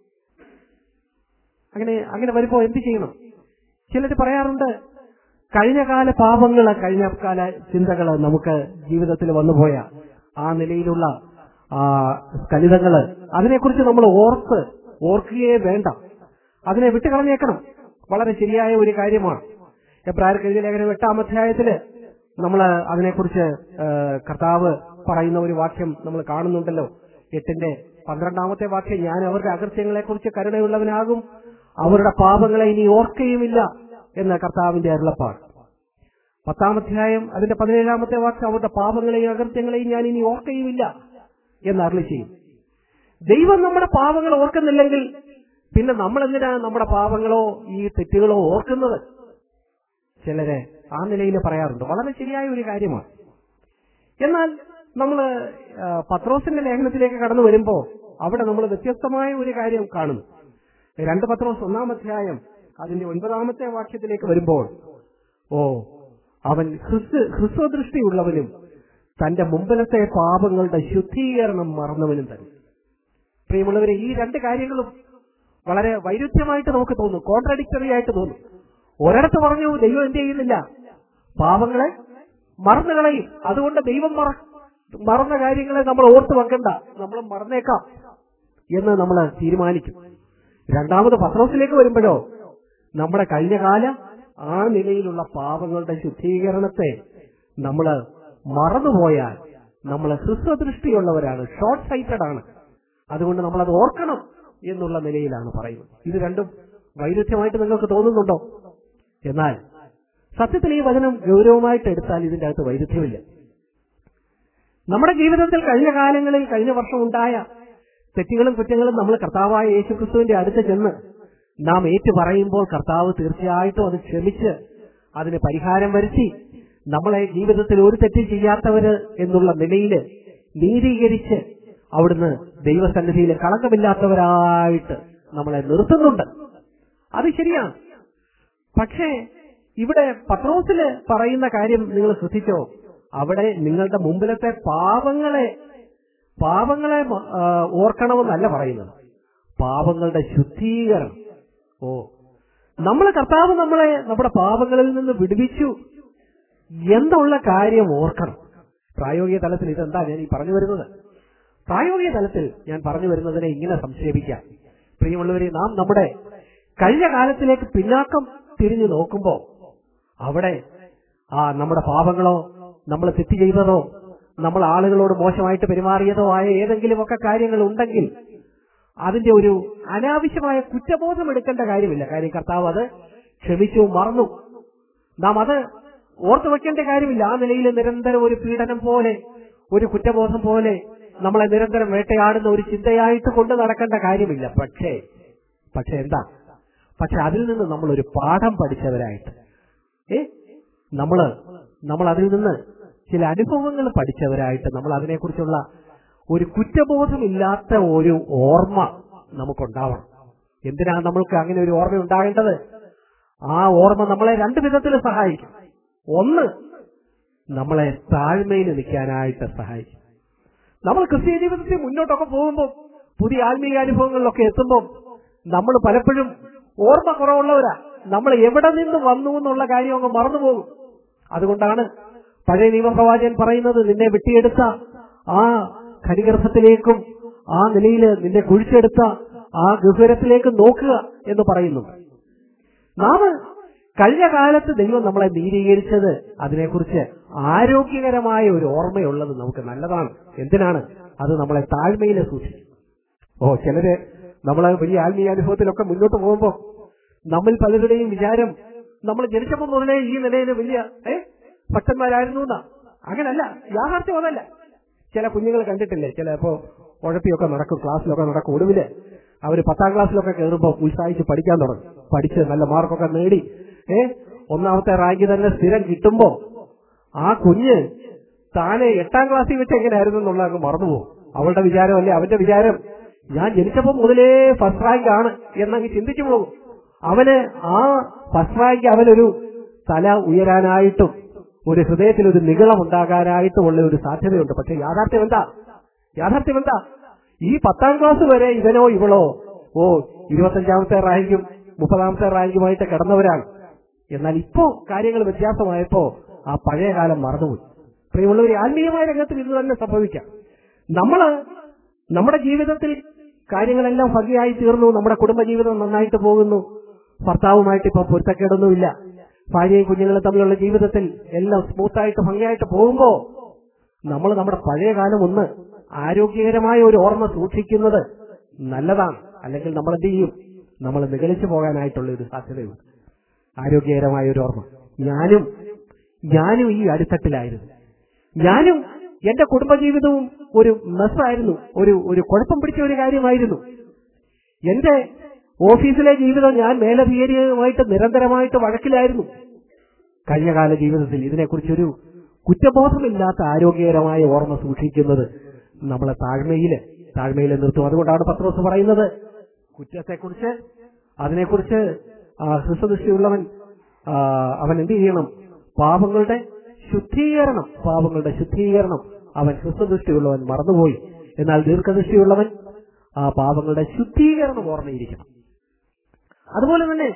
അങ്ങനെ അങ്ങനെ വരുമ്പോൾ എന്ത് ചെയ്യണം? ചിലർ പറയാറുണ്ട്, കഴിഞ്ഞകാല പാപങ്ങള്, കഴിഞ്ഞകാല ചിന്തകള് നമുക്ക് ജീവിതത്തിൽ വന്നുപോയ ആ നിലയിലുള്ള ആ സ്കലിതങ്ങള്, അതിനെക്കുറിച്ച് നമ്മൾ ഓർത്ത് ഓർക്കുകയേ വേണ്ട, അതിനെ വിട്ടുകളഞ്ഞേക്കണം. വളരെ ശരിയായ ഒരു കാര്യമാണ്. എബ്രായർക്ക് എഴുതിയ ലേഖനം എട്ടാം അധ്യായത്തില് നമ്മൾ അതിനെക്കുറിച്ച് കർത്താവ് പറയുന്ന ഒരു വാക്യം നമ്മൾ കാണുന്നുണ്ടല്ലോ. എട്ടിന്റെ പന്ത്രണ്ടാമത്തെ വാക്യം, ഞാൻ അവരുടെ അകൃത്യങ്ങളെ കുറിച്ച് കരുണയുള്ളവനാകും, അവരുടെ പാപങ്ങളെ ഇനി ഓർക്കുകയുമില്ല എന്ന കർത്താവിന്റെ അരുളപ്പാട്. പത്താമധ്യായം അതിന്റെ പതിനേഴാമത്തെ വാക്യം, അവരുടെ പാപങ്ങളെയും അകൃത്യങ്ങളെയും ഞാൻ ഇനി ഓർക്കുകയുമില്ല എന്ന് അരുളി ചെയ്യും. ദൈവം നമ്മുടെ പാപങ്ങൾ ഓർക്കുന്നില്ലെങ്കിൽ പിന്നെ നമ്മൾ എന്തിനാണ് നമ്മുടെ പാപങ്ങളോ ഈ തെറ്റുകളോ ഓർക്കുന്നത്? ചിലരെ ആ നിലയിൽ പറയാറുണ്ട്. വളരെ ശരിയായ ഒരു കാര്യമാണ്. എന്നാൽ നമ്മൾ പത്രോസിന്റെ ലേഖനത്തിലേക്ക് കടന്നു വരുമ്പോൾ അവിടെ നമ്മൾ വ്യത്യസ്തമായ ഒരു കാര്യം കാണുന്നു. രണ്ട് പത്രോസ് ഒന്നാം അധ്യായം അതിന്റെ ഒൻപതാമത്തെ വാക്യത്തിലേക്ക് വരുമ്പോൾ, ഓ അവൻ ഹ്രസ്വ ഹ്രസ്വദൃഷ്ടിയുള്ളവനും തന്റെ മുമ്പിലത്തെ പാപങ്ങളുടെ ശുദ്ധീകരണം മറന്നവനും തന്നെ. പ്രിയമുള്ളവരെ, ഈ രണ്ട് കാര്യങ്ങളും വളരെ വൈരുദ്ധ്യമായിട്ട് നമുക്ക് തോന്നും, കോൺട്രഡിക്ടറി ആയിട്ട് തോന്നും. ഒരിടത്ത് പറഞ്ഞു ദൈവം എന്ത് ചെയ്യുന്നില്ല, പാപങ്ങളെ മറന്നു കളയും, അതുകൊണ്ട് ദൈവം മറ മറന്ന കാര്യങ്ങളെ നമ്മൾ ഓർത്ത് വെക്കണ്ട, നമ്മൾ മറന്നേക്കാം എന്ന് നമ്മൾ തീരുമാനിക്കും. രണ്ടാമത് പത്രോസിലേക്ക് വരുമ്പോഴോ, നമ്മുടെ കഴിഞ്ഞ കാല ആ നിലയിലുള്ള പാപങ്ങളുടെ ശുദ്ധീകരണത്തെ നമ്മൾ മറന്നുപോയാൽ നമ്മൾ ഹ്രസ്വദൃഷ്ടിയുള്ളവരാണ്, ഷോർട്ട് സൈറ്റഡ് ആണ്. അതുകൊണ്ട് നമ്മളത് ഓർക്കണം എന്നുള്ള നിലയിലാണ് പറയുന്നത്. ഇത് രണ്ടും വൈരുദ്ധ്യമായിട്ട് നിങ്ങൾക്ക് തോന്നുന്നുണ്ടോ? എന്നാൽ സത്യത്തിൽ ഈ വചനം ഗൗരവമായിട്ട് എടുത്താൽ ഇതിന്റെ അകത്ത് വൈരുദ്ധ്യമില്ല. നമ്മുടെ ജീവിതത്തിൽ കഴിഞ്ഞ കാലങ്ങളിൽ കഴിഞ്ഞ വർഷം ഉണ്ടായ തെറ്റുകളും കുറ്റങ്ങളും നമ്മൾ കർത്താവായ യേശുക്രിസ്തുവിന്റെ അടുത്ത് ചെന്ന് നാം ഏറ്റു പറയുമ്പോൾ കർത്താവ് തീർച്ചയായിട്ടും അത് ക്ഷമിച്ച് അതിന് പരിഹാരം വരുത്തി നമ്മളെ ജീവിതത്തിൽ ഒരു തെറ്റും ചെയ്യാത്തവര് എന്നുള്ള നിലയിൽ നീതീകരിച്ച് അവിടുന്ന് ദൈവസന്നിധിയിൽ കളങ്കമില്ലാത്തവരായിട്ട് നമ്മളെ നിർത്തുന്നുണ്ട്. അത് ശരിയാണ്. പക്ഷേ ഇവിടെ പത്രോസില് പറയുന്ന കാര്യം നിങ്ങൾ ശ്രദ്ധിച്ചോ? അവിടെ നിങ്ങളുടെ മുമ്പിലത്തെ പാപങ്ങളെ പാപങ്ങളെ ഓർക്കണമെന്നല്ല പറയുന്നത്, പാപങ്ങളുടെ ശുദ്ധീകരണം. ഓ, നമ്മളെ കർത്താവ് നമ്മളെ നമ്മുടെ പാപങ്ങളിൽ നിന്ന് വിടുവിച്ചു എന്നുള്ള കാര്യം ഓർക്കണം. പ്രായോഗിക തലത്തിൽ ഇതെന്താ ഞാൻ ഈ പറഞ്ഞു വരുന്നത്? പ്രായോഗിക തലത്തിൽ ഞാൻ പറഞ്ഞു വരുന്നതിനെ ഇങ്ങനെ സംക്ഷേപിക്കാം. പ്രിയമുള്ളവരെ, നാം നമ്മുടെ കഴിഞ്ഞ കാലത്തിലേക്ക് പിന്നാക്കം തിരിഞ്ഞു നോക്കുമ്പോൾ അവിടെ ആ നമ്മുടെ പാപങ്ങളോ നമ്മൾ തെറ്റ് ചെയ്തതോ നമ്മൾ ആളുകളോട് മോശമായിട്ട് പെരുമാറിയതോ ആയ ഏതെങ്കിലുമൊക്കെ കാര്യങ്ങൾ ഉണ്ടെങ്കിൽ അതിന്റെ ഒരു അനാവശ്യമായ കുറ്റബോധം എടുക്കേണ്ട കാര്യമില്ല. കാര്യം കർത്താവ് അത് ക്ഷമിച്ചു, മറന്നു. നാം അത് ഓർത്തു വെക്കേണ്ട കാര്യമില്ല. ആ നിലയിൽ നിരന്തരം ഒരു പീഡനം പോലെ, ഒരു കുറ്റബോധം പോലെ നമ്മളെ നിരന്തരം വേട്ടയാടുന്ന ഒരു ചിന്തയായിട്ട് കൊണ്ട് നടക്കേണ്ട കാര്യമില്ല. പക്ഷേ പക്ഷെ എന്താ പക്ഷെ അതിൽ നിന്ന് നമ്മളൊരു പാഠം പഠിച്ചവരായിട്ട് ഏ നമ്മള് നമ്മൾ അതിൽ നിന്ന് ചില അനുഭവങ്ങൾ പഠിച്ചവരായിട്ട് നമ്മൾ അതിനെക്കുറിച്ചുള്ള ഒരു കുറ്റബോധമില്ലാത്ത ഒരു ഓർമ്മ നമുക്കുണ്ടാവണം. എന്തിനാണ് നമ്മൾക്ക് അങ്ങനെ ഒരു ഓർമ്മ ഉണ്ടാകേണ്ടത്? ആ ഓർമ്മ നമ്മളെ രണ്ടു വിധത്തിൽ സഹായിക്കും. ഒന്ന്, നമ്മളെ താഴ്മയിൽ നിൽക്കാനായിട്ട് സഹായിക്കും. നമ്മൾ ക്രിസ്തീയ ജീവിതത്തിൽ മുന്നോട്ടൊക്കെ പോകുമ്പോൾ, പുതിയ ആത്മീയ അനുഭവങ്ങളിലൊക്കെ എത്തുമ്പോൾ നമ്മൾ പലപ്പോഴും ഓർമ്മ കുറവുള്ളവരാ. നമ്മൾ എവിടെ നിന്ന് വന്നു എന്നുള്ള കാര്യം അങ്ങ് മറന്നുപോകും. അതുകൊണ്ടാണ് പഴയ നിയമപ്രവാചകൻ പറയുന്നത്, നിന്നെ വെട്ടിയെടുത്ത ആ ഖനിഗർഭത്തിലേക്കും ആ നിലയിൽ നിന്നെ കുഴിച്ചെടുത്ത ആ ഗഹ്വരത്തിലേക്ക് നോക്കുക എന്ന് പറയുന്നു. നാം കഴിഞ്ഞ കാലത്ത് ദൈവം നമ്മളെ നീതീകരിച്ചത് അതിനെക്കുറിച്ച് ആരോഗ്യകരമായ ഒരു ഓർമ്മയുള്ളത് നമുക്ക് നല്ലതാണ്. എന്തിനാണ്? അത് നമ്മളെ താഴ്മയിൽ സൂക്ഷിക്കും. ഓ, ചിലര് നമ്മളെ വലിയ ആത്മീയ അനുഭവത്തിലൊക്കെ മുന്നോട്ട് പോകുമ്പോൾ നമ്മിൽ പലരുടെയും വിചാരം നമ്മൾ ജനിച്ചപ്പോൾ മുതലേ ഈ നിലയിൽ വലിയ ഏ ഭക്തന്മാരായിരുന്നു എന്നാ. അങ്ങനല്ല, യാഥാർത്ഥ്യം അതല്ല. ചില കുഞ്ഞുങ്ങൾ കണ്ടിട്ടില്ലേ, ചിലപ്പോ ഉഴപ്പിയൊക്കെ നടക്കും, ക്ലാസ്സിലൊക്കെ നടക്കും. ഒടുവില് അവര് പത്താം ക്ലാസ്സിലൊക്കെ കയറുമ്പോൾ ഉത്സാഹിച്ച് പഠിക്കാൻ തുടങ്ങും. പഠിച്ച് നല്ല മാർക്കൊക്കെ നേടി ഏ ഒന്നാമത്തെ റാങ്ക് തന്നെ സ്ഥിരം കിട്ടുമ്പോ ആ കുഞ്ഞ് താനെ എട്ടാം ക്ലാസ്സിൽ വെച്ച് എങ്ങനെയായിരുന്നു എന്നുള്ള അങ്ങ് മറന്നുപോകും. അവളുടെ വിചാരം അല്ലേ, അവന്റെ വിചാരം ഞാൻ ജനിച്ചപ്പോൾ മുതലേ ഫസ്റ്റ് റാങ്ക് ആണ് എന്നങ്ങ് ചിന്തിച്ചു പോകും. അവന് ആ ഫസ്റ്റ് റാങ്ക് അവനൊരു തല ഉയരാനായിട്ടും ഒരു ഹൃദയത്തിൽ ഒരു നിഗളം ഉണ്ടാകാനായിട്ടും ഉള്ള ഒരു സാധ്യതയുണ്ട്. പക്ഷെ യാഥാർത്ഥ്യം എന്താ? യാഥാർത്ഥ്യം എന്താ? ഈ പത്താം ക്ലാസ് വരെ ഇവനോ ഇവളോ ഓ ഇരുപത്തഞ്ചാമത്തെ റാങ്കും മുപ്പതാമത്തെ റാങ്കുമായിട്ട് കിടന്നവരാണ്. എന്നാൽ ഇപ്പോ കാര്യങ്ങൾ വ്യത്യാസമായപ്പോ ആ പഴയ കാലം മറന്നുപോയി. പ്രിയമുള്ളവർ, ആത്മീയമായ രംഗത്തിൽ ഇത് തന്നെ സംഭവിക്കാം. നമ്മള് നമ്മുടെ ജീവിതത്തിൽ കാര്യങ്ങളെല്ലാം ഭംഗിയായി തീർന്നു, നമ്മുടെ കുടുംബജീവിതം നന്നായിട്ട് പോകുന്നു, ഭർത്താവുമായിട്ട് ഇപ്പൊ പൊരുത്തക്കേടൊന്നുമില്ല, ഭാര്യയും കുഞ്ഞുങ്ങളും തമ്മിലുള്ള ജീവിതത്തിൽ എല്ലാം സ്മൂത്തായിട്ട് ഭംഗിയായിട്ട് പോകുമ്പോ നമ്മൾ നമ്മുടെ പഴയ കാലം ഒന്ന് ആരോഗ്യകരമായ ഒരു ഓർമ്മ സൂക്ഷിക്കുന്നത് നല്ലതാണ്. അല്ലെങ്കിൽ നമ്മൾ എന്ത് ചെയ്യും? നമ്മൾ നിഗളിച്ചു പോകാനായിട്ടുള്ള ഒരു സാധ്യതയുണ്ട്. ആരോഗ്യകരമായ ഒരു ഓർമ്മ. ഞാനും ഞാനും ഈ അടിത്തട്ടിലായിരുന്നു. ഞാനും എന്റെ കുടുംബജീവിതവും ഒരു മെസ്സായിരുന്നു, ഒരു ഒരു കുഴപ്പം പിടിച്ച ഒരു കാര്യമായിരുന്നു. എന്റെ ഓഫീസിലെ ജീവിതം ഞാൻ മേലധികാരിയുമായിട്ട് നിരന്തരമായിട്ട് വഴക്കിലായിരുന്നു. കഴിഞ്ഞകാല ജീവിതത്തിൽ ഇതിനെക്കുറിച്ചൊരു കുറ്റബോധമില്ലാത്ത ആരോഗ്യകരമായ ഓർമ്മ സൂക്ഷിക്കുന്നത് നമ്മളെ താഴ്മയില് താഴ്മയിൽ നിർത്തും. അതുകൊണ്ടാണ് പത്രോസ് പറയുന്നത്, കുറ്റത്തെക്കുറിച്ച് അതിനെക്കുറിച്ച് ഹൃസ്വദൃഷ്ടിയുള്ളവൻ അവൻ എന്ത് ചെയ്യണം? പാപങ്ങളുടെ ശുദ്ധീകരണം പാപങ്ങളുടെ ശുദ്ധീകരണം അവൻ ഹൃസ്വദൃഷ്ടിയുള്ളവൻ മറന്നുപോയി. എന്നാൽ ദീർഘദൃഷ്ടിയുള്ളവൻ ആ പാപങ്ങളുടെ ശുദ്ധീകരണം ഓർമ്മയിരിക്കണം. അതുപോലെ തന്നെ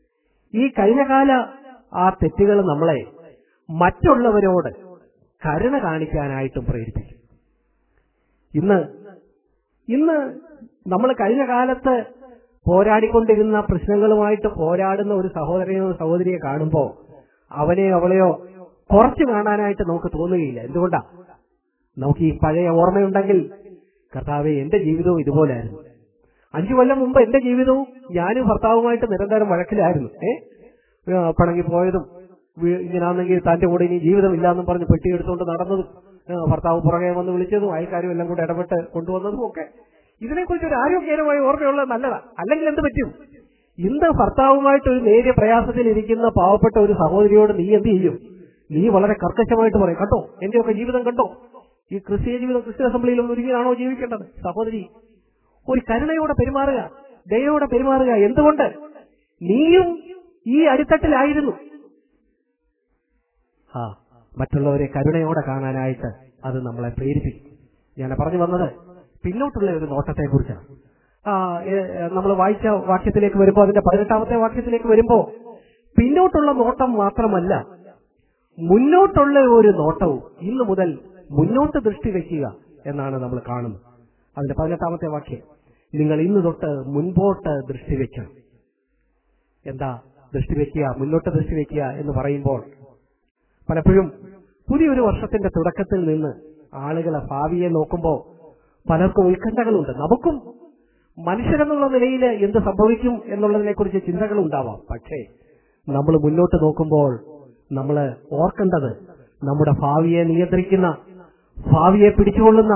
ഈ കഴിഞ്ഞകാല ആ തെറ്റുകൾ നമ്മളെ മറ്റുള്ളവരോട് കരുണ കാണിക്കാനായിട്ടും പ്രേരിപ്പിക്കും. ഇന്ന് ഇന്ന് നമ്മൾ കഴിഞ്ഞ കാലത്ത് പോരാടിക്കൊണ്ടിരുന്ന പ്രശ്നങ്ങളുമായിട്ട് പോരാടുന്ന ഒരു സഹോദരനെയോ സഹോദരിയെ കാണുമ്പോൾ അവനെയോ അവളെയോ കുറച്ച് കാണാനായിട്ട് നമുക്ക് തോന്നുകയില്ല. എന്തുകൊണ്ടാ? നമുക്ക് ഈ പഴയ ഓർമ്മയുണ്ടെങ്കിൽ, കർത്താവേ, എന്റെ ജീവിതവും ഇതുപോലായിരുന്നു. അഞ്ചു കൊല്ലം മുമ്പ് എന്റെ ജീവിതവും ഞാനും ഭർത്താവുമായിട്ട് നിരന്തരം വഴക്കിലായിരുന്നു. ഏഹ് പണങ്ങി പോയതും ഇങ്ങനാണെങ്കിൽ തന്റെ കൂടെ ഇനി ജീവിതമില്ലാന്നും പറഞ്ഞ് പെട്ടിയെടുത്തുകൊണ്ട് നടന്നതും ഭർത്താവ് പുറകെ വന്ന് വിളിച്ചതും അയൽക്കാരും എല്ലാം കൂടെ ഇടപെട്ട് കൊണ്ടുവന്നതും ഒക്കെ ഇതിനെക്കുറിച്ച് ഒരു ആരോഗ്യകരമായ ഓർമ്മയുള്ളത് നല്ലതാ. അല്ലെങ്കിൽ എന്ത് പറ്റും? ഇന്ന് ഭർത്താവുമായിട്ട് ഒരു നേരിയ പ്രയാസത്തിലിരിക്കുന്ന പാവപ്പെട്ട ഒരു സഹോദരിയോട് നീ എന്ത് ചെയ്യും? നീ വളരെ കർക്കശമായിട്ട് പറയും, കണ്ടോ എന്റെയൊക്കെ ജീവിതം കണ്ടോ, ഈ ക്രിസ്തീയ ജീവിതം ക്രിസ്ത്യൻ അസംബ്ലിയിലും ഒരിക്കലാണോ ജീവിക്കേണ്ടത്? സഹോദരി, ഒരു കരുണയോടെ പെരുമാറുക, ദയോടെ പെരുമാറുക. എന്തുകൊണ്ട്? നീയും ഈ അടിത്തട്ടിലായിരുന്നു. ആ മറ്റുള്ളവരെ കരുണയോടെ കാണാനായിട്ട് അത് നമ്മളെ പ്രേരിപ്പിക്കും. ഞാൻ പറഞ്ഞു വന്നത് പിന്നോട്ടുള്ള ഒരു നോട്ടത്തെ കുറിച്ചാണ്. ആ നമ്മൾ വായിച്ച വാക്യത്തിലേക്ക് വരുമ്പോൾ, അതിന്റെ പതിനെട്ടാമത്തെ വാക്യത്തിലേക്ക് വരുമ്പോൾ, പിന്നോട്ടുള്ള നോട്ടം മാത്രമല്ല, മുന്നോട്ടുള്ള ഒരു നോട്ടവും ഇന്നു മുതൽ മുന്നോട്ട് ദൃഷ്ടി വെക്കുക എന്നാണ് നമ്മൾ കാണുന്നത്. അതിന്റെ പതിനെട്ടാമത്തെ വാക്യം, നിങ്ങൾ ഇന്ന് തൊട്ട് മുൻപോട്ട് ദൃഷ്ടി വെക്കണം. എന്താ ദൃഷ്ടി വെക്കുക, മുന്നോട്ട് ദൃഷ്ടി വെക്കുക എന്ന് പറയുമ്പോൾ, പലപ്പോഴും പുതിയൊരു വർഷത്തിന്റെ തുടക്കത്തിൽ നിന്ന് ആളുകളെ ഭാവിയെ നോക്കുമ്പോൾ പലർക്കും ഉത്കണ്ഠകളുണ്ട്. നമുക്കും മനുഷ്യരെന്നുള്ള നിലയിൽ എന്ത് സംഭവിക്കും എന്നുള്ളതിനെ കുറിച്ച് ചിന്തകൾ ഉണ്ടാവാം. പക്ഷേ നമ്മൾ മുന്നോട്ട് നോക്കുമ്പോൾ നമ്മൾ ഓർക്കേണ്ടത്, നമ്മുടെ ഭാവിയെ നിയന്ത്രിക്കുന്ന, ഭാവിയെ പിടിച്ചുകൊള്ളുന്ന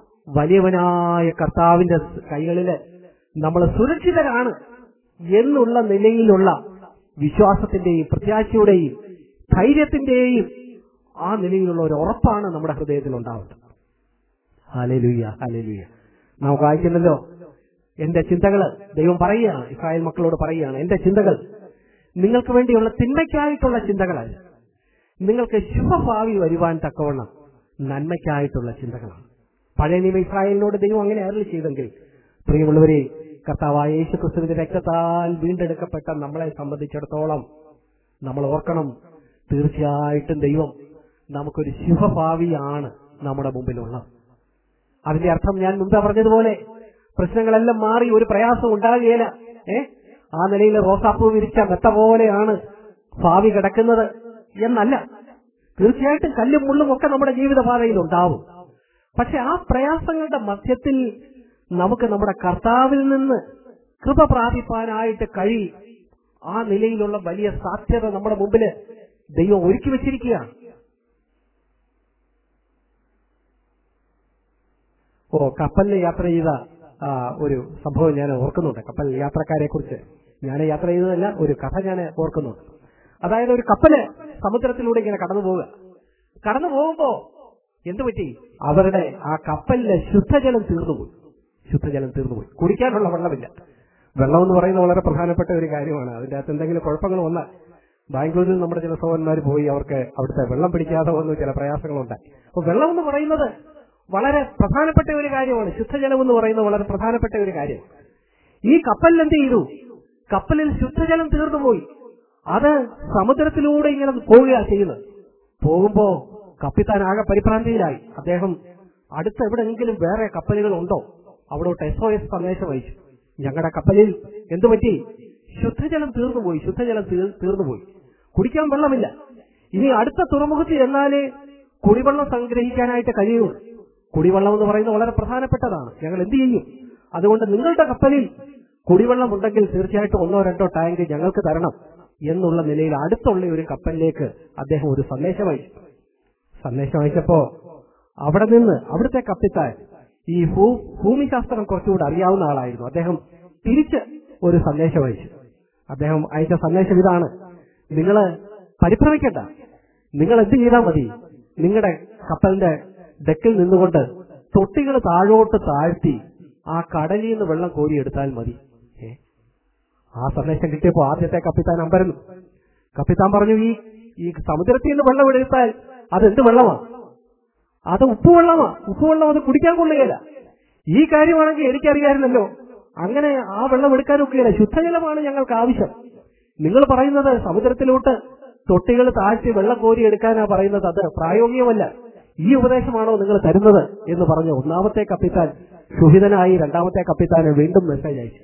വലിയവനായ കർത്താവിന്റെ കൈകളില് നമ്മൾ സുരക്ഷിതരാണ് എന്നുള്ള നിലയിലുള്ള വിശ്വാസത്തിന്റെയും പ്രത്യാശയുടെയും ധൈര്യത്തിന്റെയും ആ നിലയിലുള്ള ഒരു ഉറപ്പാണ് നമ്മുടെ ഹൃദയത്തിൽ ഉണ്ടാവുന്നത്. Hallelujah, hallelujah. നമുക്ക് വായിക്കുന്നല്ലോ, എന്റെ ചിന്തകള്, ദൈവം പറയുകയാണ്, ഇസ്രായേൽ മക്കളോട് പറയുകയാണ്, എന്റെ ചിന്തകൾ നിങ്ങൾക്ക് വേണ്ടിയുള്ള തിന്മയ്ക്കായിട്ടുള്ള ചിന്തകളല്ല, നിങ്ങൾക്ക് ശുഭഭാവി വരുവാൻ തക്കവണ്ണം നന്മയ്ക്കായിട്ടുള്ള ചിന്തകളാണ്. പഴയ നിയമ ഇസ്രായേലിനോട് ദൈവം അങ്ങനെ അരുളി ചെയ്തെങ്കിൽ, പ്രിയമുള്ളവരെ, കർത്താവായ യേശു ക്രിസ്തുവിന്റെ രക്തത്താൽ വീണ്ടെടുക്കപ്പെട്ട നമ്മളെ സംബന്ധിച്ചിടത്തോളം നമ്മൾ ഓർക്കണം, തീർച്ചയായിട്ടും ദൈവം നമുക്കൊരു ശുഭഭാവിയാണ് നമ്മുടെ മുമ്പിലുള്ളത്. അതിന്റെ അർത്ഥം ഞാൻ മുമ്പ് പറഞ്ഞതുപോലെ പ്രശ്നങ്ങളെല്ലാം മാറി ഒരു പ്രയാസം ഉണ്ടാകുകയില്ല. ഏഹ് ആ നിലയിൽ റോസാപ്പൂ വിരിച്ച മെത്ത പോലെയാണ് ഭാവി കിടക്കുന്നത് എന്നല്ല. തീർച്ചയായിട്ടും കല്ലും മുള്ളും ഒക്കെ നമ്മുടെ ജീവിതപാതയിൽ ഉണ്ടാവും. പക്ഷെ ആ പ്രയാസങ്ങളുടെ മധ്യത്തിൽ നമുക്ക് നമ്മുടെ കർത്താവിൽ നിന്ന് കൃപ പ്രാപിപ്പാനായിട്ട് കഴിയും. ആ നിലയിലുള്ള വലിയ സാധ്യത നമ്മുടെ മുമ്പിൽ ദൈവം ഒരുക്കി വെച്ചിരിക്കുകയാണ്. ഓ കപ്പലിൽ യാത്ര ചെയ്ത ഒരു സംഭവം ഞാൻ ഓർക്കുന്നുണ്ട്. കപ്പൽ യാത്രക്കാരെ കുറിച്ച് ഞാൻ യാത്ര ചെയ്തതല്ല, ഒരു കഥ ഞാൻ ഓർക്കുന്നുണ്ട്. അതായത് ഒരു കപ്പല് സമുദ്രത്തിലൂടെ ഇങ്ങനെ കടന്നു പോവുക. കടന്നു പോകുമ്പോ എന്തു പറ്റി? അവരുടെ ആ കപ്പലിലെ ശുദ്ധജലം തീർന്നുപോയി. ശുദ്ധജലം തീർന്നുപോയി. കുടിക്കാനുള്ള വെള്ളമില്ല. വെള്ളം എന്ന് പറയുന്നത് വളരെ പ്രധാനപ്പെട്ട ഒരു കാര്യമാണ്. അതിന്റെ അകത്ത് എന്തെങ്കിലും കുഴപ്പങ്ങൾ വന്നാൽ, ബാംഗ്ലൂരിൽ നമ്മുടെ ചില സഹോദരന്മാർ പോയി, അവർക്ക് അവിടുത്തെ വെള്ളം പിടിക്കാതെ വന്നു ചില പ്രയാസങ്ങളുണ്ടായി. അപ്പൊ വെള്ളം എന്ന് പറയുന്നത് വളരെ പ്രധാനപ്പെട്ട ഒരു കാര്യമാണ്. ശുദ്ധജലം എന്ന് പറയുന്നത് വളരെ പ്രധാനപ്പെട്ട ഒരു കാര്യം. ഈ കപ്പലിൽ എന്ത് ചെയ്തു? കപ്പലിൽ ശുദ്ധജലം തീർന്നുപോയി. അത് സമുദ്രത്തിലൂടെ ഇങ്ങനെ പോവുകയാണ് ചെയ്യുന്നത്. പോകുമ്പോ കപ്പിത്താൻ ആകെ പരിഭ്രാന്തിയിലായി. അദ്ദേഹം അടുത്ത എവിടെയെങ്കിലും വേറെ കപ്പലുകൾ ഉണ്ടോ അവിടോട്ട് എസ് ഒ എസ് സന്ദേശം അയച്ചു. ഞങ്ങളുടെ കപ്പലിൽ എന്തു പറ്റി? ശുദ്ധജലം തീർന്നുപോയി. ശുദ്ധജലം തീർന്നുപോയി. കുടിക്കാൻ വെള്ളമില്ല. ഇനി അടുത്ത തുറമുഖത്തിൽ ചെന്നാലേ കുടിവെള്ളം സംഗ്രഹിക്കാനായിട്ട് കഴിയുള്ളൂ. കുടിവെള്ളം എന്ന് പറയുന്നത് വളരെ പ്രധാനപ്പെട്ടതാണ്. ഞങ്ങൾ എന്ത് ചെയ്യും? അതുകൊണ്ട് നിങ്ങളുടെ കപ്പലിൽ കുടിവെള്ളം ഉണ്ടെങ്കിൽ തീർച്ചയായിട്ടും ഒന്നോ രണ്ടോ ടാങ്ക് ഞങ്ങൾക്ക് തരണം എന്നുള്ള നിലയിൽ അടുത്തുള്ള ഒരു കപ്പലിലേക്ക് അദ്ദേഹം ഒരു സന്ദേശം അയച്ചു. സന്ദേശം അയച്ചപ്പോ അവിടെ നിന്ന് അവിടുത്തെ കപ്പിത്താൻ ഈ ഭൂ ഭൂമിശാസ്ത്രം കുറച്ചുകൂടി അറിയാവുന്ന ആളായിരുന്നു. അദ്ദേഹം തിരിച്ച് ഒരു സന്ദേശം അയച്ചു. അദ്ദേഹം അയച്ച സന്ദേശം ഇതാണ്: നിങ്ങള് പരിഭ്രമിക്കണ്ട, നിങ്ങൾ എന്ത് ചെയ്താൽ മതി, നിങ്ങളുടെ കപ്പലിന്റെ ഡെക്കിൽ നിന്നുകൊണ്ട് തൊട്ടികൾ താഴോട്ട് താഴ്ത്തി ആ കടലിൽ നിന്ന് വെള്ളം കോരിയെടുത്താൽ മതി. ഏ ആ സന്ദേശം കിട്ടിയപ്പോ ആദ്യത്തെ കപ്പിത്താൻ അമ്പരന്നു. കപ്പിത്താൻ പറഞ്ഞു, ഈ ഈ സമുദ്രത്തിൽ നിന്ന് വെള്ളം എടുത്താൽ അതെന്ത് വെള്ളമാണ്? അത് ഉപ്പുവെള്ളമാ. ഉപ്പുവെള്ളം അത് കുടിക്കാൻ കൊള്ളുകയില്ല. ഈ കാര്യമാണെങ്കിൽ എനിക്കറിയാമായിരുന്നല്ലോ. അങ്ങനെ ആ വെള്ളം എടുക്കാനൊക്കെയില്ല. ശുദ്ധജലമാണ് ഞങ്ങൾക്ക് ആവശ്യം. നിങ്ങൾ പറയുന്നത് സമുദ്രത്തിലോട്ട് തൊട്ടികൾ താഴ്ത്തി വെള്ളം കോരി എടുക്കാനാ പറയുന്നത്, അത് പ്രായോഗികമല്ല. ഈ ഉപദേശമാണോ നിങ്ങൾ തരുന്നത് എന്ന് പറഞ്ഞ് ഒന്നാമത്തെ കപ്പിത്താൻ സുഹിതനായി രണ്ടാമത്തെ കപ്പിത്താന് വീണ്ടും മെസ്സേജ് അയച്ചു.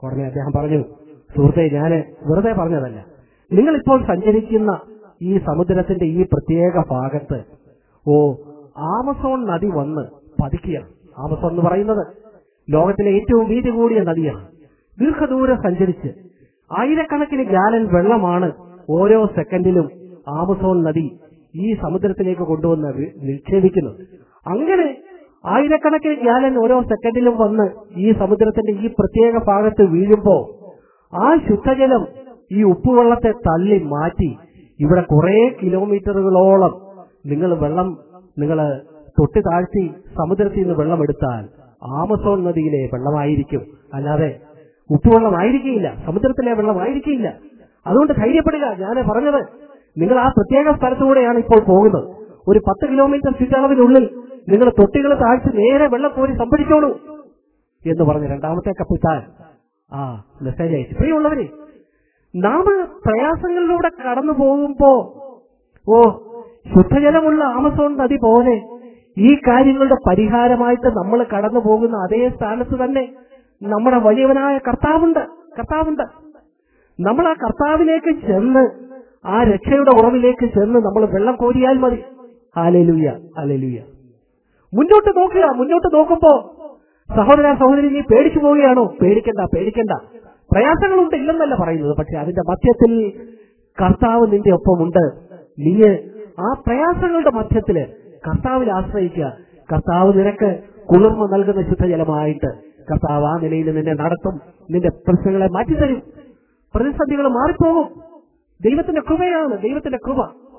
ഉടനെ അദ്ദേഹം പറഞ്ഞു, സുഹൃത്തെ, ഞാൻ വെറുതെ പറഞ്ഞതല്ല. നിങ്ങളിപ്പോൾ സഞ്ചരിക്കുന്ന ഈ സമുദ്രത്തിന്റെ ഈ പ്രത്യേക ഭാഗത്ത് ഓ ആമസോൺ നദി വന്ന് പതിക്കുകയാണ്. ആമസോൺ എന്ന് പറയുന്നത് ലോകത്തിലെ ഏറ്റവും വീതി കൂടിയ നദിയാണ്. ദീർഘദൂരം സഞ്ചരിച്ച് ആയിരക്കണക്കിന് ഗാലൻ വെള്ളമാണ് ഓരോ സെക്കൻഡിലും ആമസോൺ നദി ഈ സമുദ്രത്തിലേക്ക് കൊണ്ടുവന്ന് നിക്ഷേപിക്കുന്നത്. അങ്ങനെ ആയിരക്കണക്കിന് ഗാലൻ ഓരോ സെക്കൻഡിലും വന്ന് ഈ സമുദ്രത്തിന്റെ ഈ പ്രത്യേക ഭാഗത്ത് വീഴുമ്പോ ആ ശുദ്ധജലം ഈ ഉപ്പുവെള്ളത്തെ തള്ളി മാറ്റി ഇവിടെ കുറെ കിലോമീറ്ററുകളോളം നിങ്ങൾ വെള്ളം നിങ്ങൾ തൊട്ടി താഴ്ത്തി സമുദ്രത്തിൽ നിന്ന് വെള്ളം എടുത്താൽ ആമസോൺ നദിയിലെ വെള്ളമായിരിക്കും, അല്ലാതെ ഉപ്പുവെള്ളമായിരിക്കില്ല, സമുദ്രത്തിലെ വെള്ളമായിരിക്കില്ല. അതുകൊണ്ട് ധൈര്യപ്പെടുക. ഞാൻ പറഞ്ഞത്, നിങ്ങൾ ആ പ്രത്യേക സ്ഥലത്തൂടെയാണ് ഇപ്പോൾ പോകുന്നത്. ഒരു പത്ത് കിലോമീറ്റർ ചുറ്റളവിനുള്ളിൽ നിങ്ങൾ തൊട്ടികൾ താഴ്ത്തി നേരെ വെള്ളം കോരി സംഭരിച്ചോളൂ എന്ന് പറഞ്ഞ് രണ്ടാമത്തെ കപ്പിത്താൻ ആ മെസ്സേജ് അയച്ചു. പ്രിയമുള്ളവരെ, നാം പ്രയാസങ്ങളിലൂടെ കടന്നു പോകുമ്പോ ഓ ശുദ്ധജലമുള്ള ആമസോൺ നദി പോലെ ഈ കാര്യങ്ങളുടെ പരിഹാരമായിട്ട് നമ്മൾ കടന്നു പോകുന്ന അതേ സ്ഥാനത്ത് തന്നെ നമ്മുടെ വലിയവനായ കർത്താവുണ്ട് കർത്താവുണ്ട് നമ്മൾ ആ കർത്താവിലേക്ക് ചെന്ന് ആ രക്ഷയുടെ ഉറവിലേക്ക് ചെന്ന് നമ്മൾ വെള്ളം കോരിയാൽ മതി. Hallelujah, hallelujah. മുന്നോട്ട് നോക്കുക. മുന്നോട്ട് നോക്കുമ്പോ സഹോദര സഹോദരി, നീ പേടിച്ചു പോവുകയാണോ? പേടിക്കണ്ട, പേടിക്കണ്ട. പ്രയാസങ്ങളുണ്ട്, ഇല്ലെന്നല്ല പറയുന്നത്. പക്ഷെ അതിന്റെ മധ്യത്തിൽ കർത്താവ് നിന്റെ ഒപ്പമുണ്ട്. നീ ആ പ്രയാസങ്ങളുടെ മധ്യത്തില് കർത്താവിൽ ആശ്രയിക്കുക. കർത്താവ് നിനക്ക് കുളിർമ നൽകുന്ന ശുദ്ധജലമായിട്ട് കർത്താവ് ആ നിലയിൽ നിന്നെ നടത്തും. നിന്റെ പ്രശ്നങ്ങളെ മാറ്റിത്തരും. പ്രതിസന്ധികൾ മാറിപ്പോകും. ദൈവത്തിന്റെ കൃപയാണ്, ദൈവത്തിന്റെ കൃപ.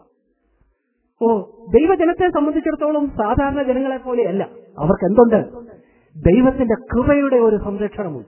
ഓ ദൈവജനത്തെ സംബന്ധിച്ചിടത്തോളം സാധാരണ ജനങ്ങളെ പോലെയല്ല. അവർക്ക് എന്തുണ്ട്? ദൈവത്തിന്റെ കൃപയുടെ ഒരു സംരക്ഷണമുണ്ട്.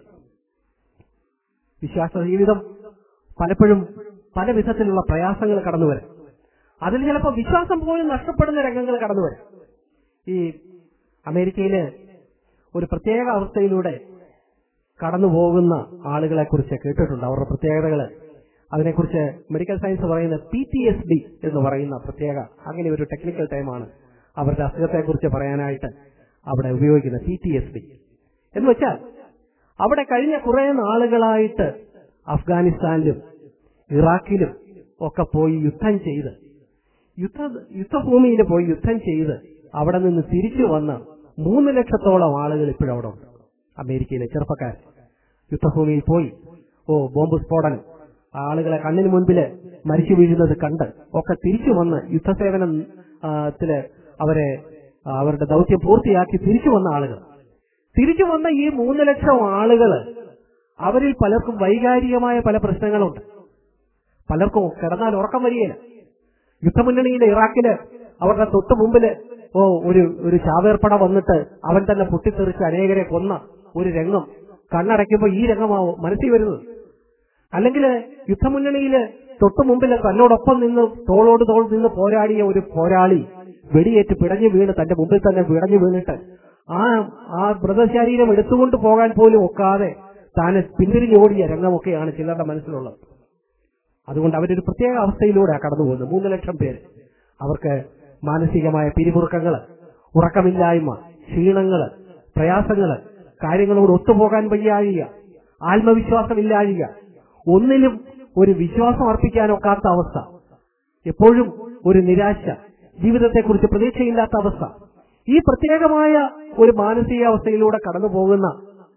വിശ്വാസ ജീവിതം പലപ്പോഴും പല വിധത്തിലുള്ള പ്രയാസങ്ങൾ കടന്നു വരും. അതിൽ ചിലപ്പോൾ വിശ്വാസം പോലും നഷ്ടപ്പെടുന്ന രംഗങ്ങൾ കടന്നു വരും. ഈ അമേരിക്കയില് ഒരു പ്രത്യേക അവസ്ഥയിലൂടെ കടന്നു പോകുന്ന ആളുകളെ കുറിച്ച് കേട്ടിട്ടുണ്ട്. അവരുടെ പ്രത്യേകതകള്, അതിനെക്കുറിച്ച് മെഡിക്കൽ സയൻസ് പറയുന്ന പി ടി എസ് ഡി എന്ന് പറയുന്ന പ്രത്യേക അങ്ങനെ ഒരു ടെക്നിക്കൽ ടൈമാണ് അവരുടെ അസുഖത്തെക്കുറിച്ച് പറയാനായിട്ട് അവിടെ ഉപയോഗിക്കുന്ന പി ടി എസ് ഡി എന്ന് വെച്ചാൽ, അവിടെ കഴിഞ്ഞ കുറെ നാളുകളായിട്ട് അഫ്ഗാനിസ്ഥാനിലും ഇറാഖിലും ഒക്കെ പോയി യുദ്ധം ചെയ്ത് യുദ്ധ യുദ്ധഭൂമിയിൽ പോയി യുദ്ധം ചെയ്ത് അവിടെ നിന്ന് തിരിച്ചു വന്ന മൂന്ന് ലക്ഷത്തോളം ആളുകൾ ഇപ്പോഴും അവിടെ ഉണ്ട്. അമേരിക്കയിലെ ചെറുപ്പക്കാർ യുദ്ധഭൂമിയിൽ പോയി ഓ ബോംബ് സ്ഫോടനം, ആളുകളെ കണ്ണിന് മുൻപില് മരിച്ചു വീഴുന്നത് കണ്ട് ഒക്കെ തിരിച്ചു വന്ന് യുദ്ധസേവനത്തില് അവരെ അവരുടെ ദൗത്യം പൂർത്തിയാക്കി തിരിച്ചു വന്ന ആളുകൾ. തിരിച്ചു വന്ന ഈ മൂന്ന് ലക്ഷം ആളുകള് അവരിൽ പലർക്കും വൈകാരികമായ പല പ്രശ്നങ്ങളുണ്ട്. പലർക്കും കിടന്നാൽ ഉറക്കം വരികയില്ല. യുദ്ധമുന്നണിയിലെ ഇറാഖില് അവരുടെ തൊട്ടു മുമ്പില് ഓ ഒരു ഒരു ചാവേർപ്പട വന്നിട്ട് അവൻ തന്നെ പൊട്ടിത്തെറിച്ച് അനേകരെ കൊന്ന ഒരു രംഗം കണ്ണടയ്ക്കുമ്പോൾ ഈ രംഗമാവോ മനസ്സിൽ വരുന്നത്. അല്ലെങ്കിൽ യുദ്ധമുന്നണിയില് തൊട്ടു മുമ്പിൽ തന്നോടൊപ്പം നിന്ന് തോളോട് തോൾ നിന്ന് പോരാടിയ ഒരു പോരാളി വെടിയേറ്റ് പിടഞ്ഞു വീണ് തന്റെ മുമ്പിൽ തന്നെ പിടഞ്ഞു വീണിട്ട് ആ ആ മൃതശരീരം എടുത്തുകൊണ്ട് പോകാൻ പോലും ഒക്കാതെ താനെ പിന്തിരിഞ്ഞോടിയ രംഗമൊക്കെയാണ് ചിലരുടെ മനസ്സിലുള്ളത്. അതുകൊണ്ട് അവരൊരു പ്രത്യേക അവസ്ഥയിലൂടെയാണ് കടന്നു പോകുന്നത്. മൂന്ന് ലക്ഷം പേര്. അവർക്ക് മാനസികമായ പിരിമുറുക്കങ്ങള്, ഉറക്കമില്ലായ്മ, ക്ഷീണങ്ങള്, പ്രയാസങ്ങള്, കാര്യങ്ങളോട് ഒത്തുപോകാൻ വയ്യാഴിക, ആത്മവിശ്വാസമില്ലാഴിക, ഒന്നിലും ഒരു വിശ്വാസം അർപ്പിക്കാനൊക്കാത്ത അവസ്ഥ, എപ്പോഴും ഒരു നിരാശ, ജീവിതത്തെക്കുറിച്ച് പ്രതീക്ഷയില്ലാത്ത അവസ്ഥ. ഈ പ്രത്യേകമായ ഒരു മാനസികാവസ്ഥയിലൂടെ കടന്നു പോകുന്ന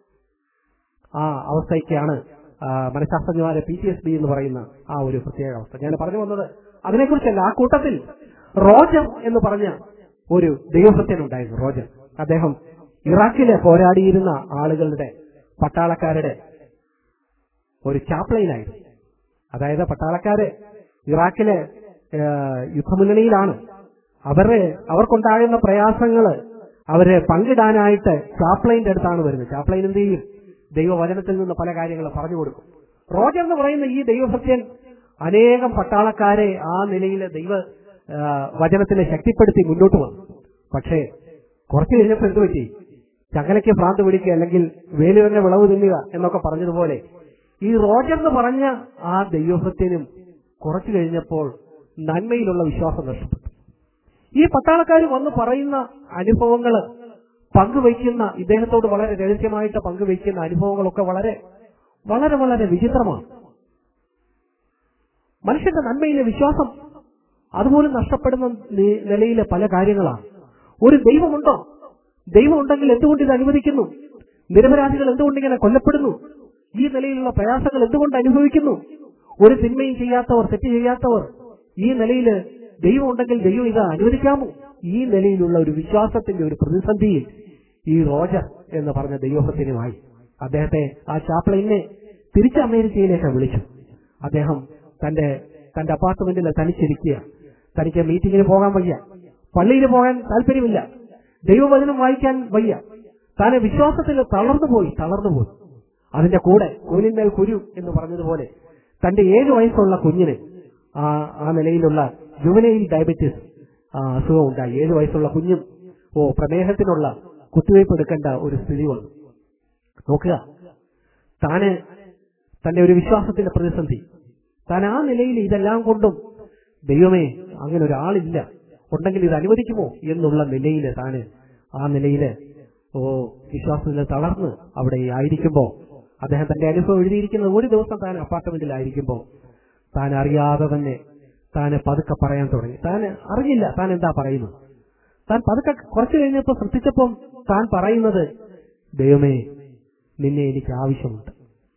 ആ അവസ്ഥയ്ക്കാണ് മനഃശാസ്ത്രജ്ഞന്മാരെ പി ടി എസ് ഡി എന്ന് പറയുന്ന ആ ഒരു പ്രത്യേക അവസ്ഥ. ഞാൻ പറഞ്ഞു വന്നത് അതിനെക്കുറിച്ചല്ല. ആ കൂട്ടത്തിൽ റോജർ എന്ന് പറഞ്ഞ ഒരു ദൈവഭക്തനുണ്ടായിരുന്നു. റോജർ അദ്ദേഹം ഇറാഖിലെ പോരാടിയിരുന്ന ആളുകളുടെ പട്ടാളക്കാരുടെ ഒരു ചാപ്ലൈനായിരുന്നു. അതായത് പട്ടാളക്കാര് ഇറാഖിലെ യുദ്ധമുന്നണിയിലാണ്. അവരെ അവർക്കുണ്ടാകുന്ന പ്രയാസങ്ങള് അവരെ പങ്കിടാനായിട്ട് ചാപ്ലൈന്റെ അടുത്താണ് വരുന്നത്. ചാപ്ലൈൻ എന്ത് ചെയ്യും? ദൈവവചനത്തിൽ നിന്ന് പല കാര്യങ്ങൾ പറഞ്ഞു കൊടുക്കും. റോജർ എന്ന് പറയുന്ന ഈ ദൈവഭക്തൻ അനേകം പട്ടാളക്കാരെ ആ നിലയിൽ ദൈവ വചനത്തിനെ ശക്തിപ്പെടുത്തി മുന്നോട്ട് വന്നു. പക്ഷേ കുറച്ചു കഴിഞ്ഞപ്പോൾ എന്ത് പറ്റി? ചങ്ങലയ്ക്ക് ഭ്രാന്ത് പിടിക്കുക, അല്ലെങ്കിൽ വേലുവിന്റെ വിളവ് തിന്നുക എന്നൊക്കെ പറഞ്ഞതുപോലെ ഈ റോജർ എന്ന് പറഞ്ഞ ആ ദൈവഭക്തനും കുറച്ചു കഴിഞ്ഞപ്പോൾ നന്മയിലുള്ള വിശ്വാസം നഷ്ടപ്പെട്ടു. ഈ പട്ടാളക്കാർ വന്ന് പറയുന്ന അനുഭവങ്ങള് പങ്കുവയ്ക്കുന്ന, ഇദ്ദേഹത്തോട് വളരെ രഹസ്യമായിട്ട് പങ്കുവയ്ക്കുന്ന അനുഭവങ്ങളൊക്കെ വളരെ വളരെ വളരെ വിചിത്രമാണ്. മനുഷ്യന്റെ നന്മയിലെ വിശ്വാസം അതുപോലും നഷ്ടപ്പെടുന്ന നിലയിലെ പല കാര്യങ്ങളാണ്. ഒരു ദൈവമുണ്ടോ? ദൈവം ഉണ്ടെങ്കിൽ എന്തുകൊണ്ട് ഇത് അനുവദിക്കുന്നു? നിരപരാധികൾ എന്തുകൊണ്ട് ഇങ്ങനെ കൊല്ലപ്പെടുന്നു? ഈ നിലയിലുള്ള പ്രയാസങ്ങൾ എന്തുകൊണ്ട് അനുഭവിക്കുന്നു? ഒരു തിന്മയും ചെയ്യാത്തവർ, തെറ്റ് ചെയ്യാത്തവർ ഈ നിലയിൽ ദൈവം ഉണ്ടെങ്കിൽ ദൈവം ഇത് അനുവദിക്കാമോ? ഈ നിലയിലുള്ള ഒരു വിശ്വാസത്തിന്റെ ഒരു പ്രതിസന്ധിയിൽ ഈ റോജർ എന്ന് പറഞ്ഞ ദൈവഭക്തനുമായി അദ്ദേഹത്തെ ആ ചാപ്ലൈനെ തിരിച്ച് അമേരിക്കയിലേക്ക് വിളിച്ചു. അദ്ദേഹം തന്റെ തന്റെ അപ്പാർട്ട്മെന്റിൽ തനിച്ചിരിക്കുക. തനിക്ക് മീറ്റിങ്ങിന് പോകാൻ വയ്യ, പള്ളിയിൽ പോകാൻ താല്പര്യമില്ല, ദൈവവചനം വായിക്കാൻ വയ്യ. താനെ വിശ്വാസത്തിൽ തളർന്നുപോയി തളർന്നുപോയി അതിന്റെ കൂടെ കൂലിന്മേൽ കുരു എന്ന് പറഞ്ഞതുപോലെ തന്റെ ഏഴു വയസ്സുള്ള കുഞ്ഞിന് ആ ആ നിലയിലുള്ള ജുവനൈൽ ഡയബറ്റീസ് അസുഖം ഉണ്ടായി. ഏഴു വയസ്സുള്ള കുഞ്ഞും ഓ പ്രമേഹത്തിനുള്ള കുത്തിവയ്പ് എടുക്കേണ്ട ഒരു സ്ഥിതി വന്നു. നോക്കുക, താന് തന്റെ ഒരു വിശ്വാസത്തിന്റെ പ്രതിസന്ധി, താൻ ആ നിലയിൽ ഇതെല്ലാം കൊണ്ടും ദൈവമേ അങ്ങനെ ഒരാളില്ല, ഉണ്ടെങ്കിൽ ഇത് അനുവദിക്കുമോ എന്നുള്ള നിലയിൽ താന് ആ നിലയില് ഓ വിശ്വാസത്തിൽ തളർന്ന് അവിടെ ആയിരിക്കുമ്പോ അദ്ദേഹം തന്റെ അനുഭവം എഴുതിയിരിക്കുന്നത് ഒരു ദിവസം താൻ അപ്പാർട്ട്മെന്റിലായിരിക്കുമ്പോൾ താൻ അറിയാതെ തന്നെ താന് പതുക്കെ പറയാൻ തുടങ്ങി. താൻ അറിഞ്ഞില്ല താൻ എന്താ പറയുന്നത്. താൻ പതുക്കെ കുറച്ചു കഴിഞ്ഞപ്പോ ശ്രദ്ധിച്ചപ്പം താൻ പറയുന്നത്, ദൈവമേ നിന്നെ എനിക്ക് ആവശ്യമുണ്ട്,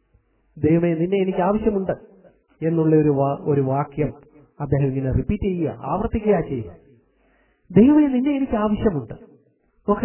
ദൈവമേ നിന്നെ എനിക്ക് ആവശ്യമുണ്ട് എന്നുള്ള ഒരു ഒരു വാക്യം അദ്ദേഹം ഇങ്ങനെ റിപ്പീറ്റ് ചെയ്യുക, ആവർത്തിക്കുക ചെയ്യുക. ദൈവമേ നിന്നെ എനിക്ക് ആവശ്യമുണ്ട്. നോക്കുക,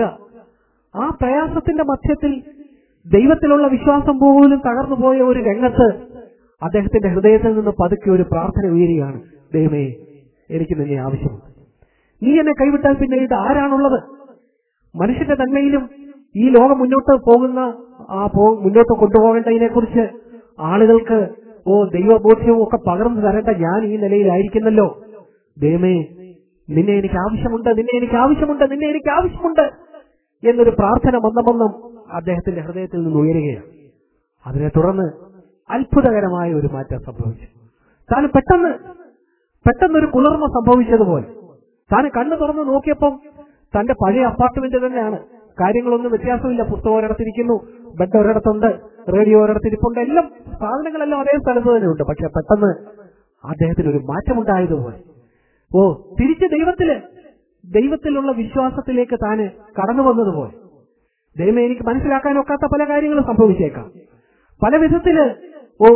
ആ പ്രയാസത്തിന്റെ മധ്യത്തിൽ ദൈവത്തിലുള്ള വിശ്വാസം പോലും തകർന്നു പോയ ഒരു രംഗത്ത് അദ്ദേഹത്തിന്റെ ഹൃദയത്തിൽ നിന്ന് പതുക്കെ ഒരു പ്രാർത്ഥന ഉയരുകയാണ്, ദൈവമേ എനിക്ക് നിന്നെ ആവശ്യമുണ്ട്. നീ എന്നെ കൈവിട്ടാൽ പിന്നെ ഇത് ആരാണുള്ളത്? മനുഷ്യന്റെ നന്മയിലും ഈ ലോകം മുന്നോട്ട് പോകുന്ന ആ മുന്നോട്ട് കൊണ്ടുപോകേണ്ടതിനെ കുറിച്ച് ആളുകൾക്ക് ഓ ദൈവബോധ്യവും ഒക്കെ പകർന്നു തരേണ്ട ഞാൻ ഈ നിലയിലായിരിക്കുന്നല്ലോ. ദൈവമേ നിന്നെ എനിക്ക് ആവശ്യമുണ്ട്, നിന്നെ എനിക്ക് ആവശ്യമുണ്ട്, നിന്നെ എനിക്ക് ആവശ്യമുണ്ട് എന്നൊരു പ്രാർത്ഥന മന്ദമന്ദം അദ്ദേഹത്തിന്റെ ഹൃദയത്തിൽ നിന്ന് ഉയരുകയാണ്. അതിനെ തുടർന്ന് അത്ഭുതകരമായ ഒരു മാറ്റം സംഭവിച്ചു. താൻ പെട്ടെന്ന് പെട്ടെന്നൊരു കുളിർമ സംഭവിച്ചതുപോലെ താൻ കണ്ണു തുറന്ന് നോക്കിയപ്പം തന്റെ പഴയ അപ്പാർട്ട്മെന്റ് തന്നെയാണ്. കാര്യങ്ങളൊന്നും വ്യത്യാസമില്ല. പുസ്തകം ഒരിടത്തിരിക്കുന്നു, ബെഡ് ഒരിടത്തുണ്ട്, റേഡിയോ ഒരിടത്തിരിപ്പുണ്ട്, എല്ലാം സാധനങ്ങളെല്ലാം അതേ സ്ഥലത്ത് തന്നെ ഉണ്ട്. പക്ഷെ പെട്ടെന്ന് അദ്ദേഹത്തിന് ഒരു മാറ്റമുണ്ടായതുപോലെ ഓ തിരിച്ച് ദൈവത്തില് ദൈവത്തിലുള്ള വിശ്വാസത്തിലേക്ക് താന് കടന്നു വന്നതുപോലെ ദൈവമേ എനിക്ക് മനസ്സിലാക്കാനൊക്കാത്ത പല കാര്യങ്ങളും സംഭവിച്ചേക്കാം. പല വിധത്തില് ഓ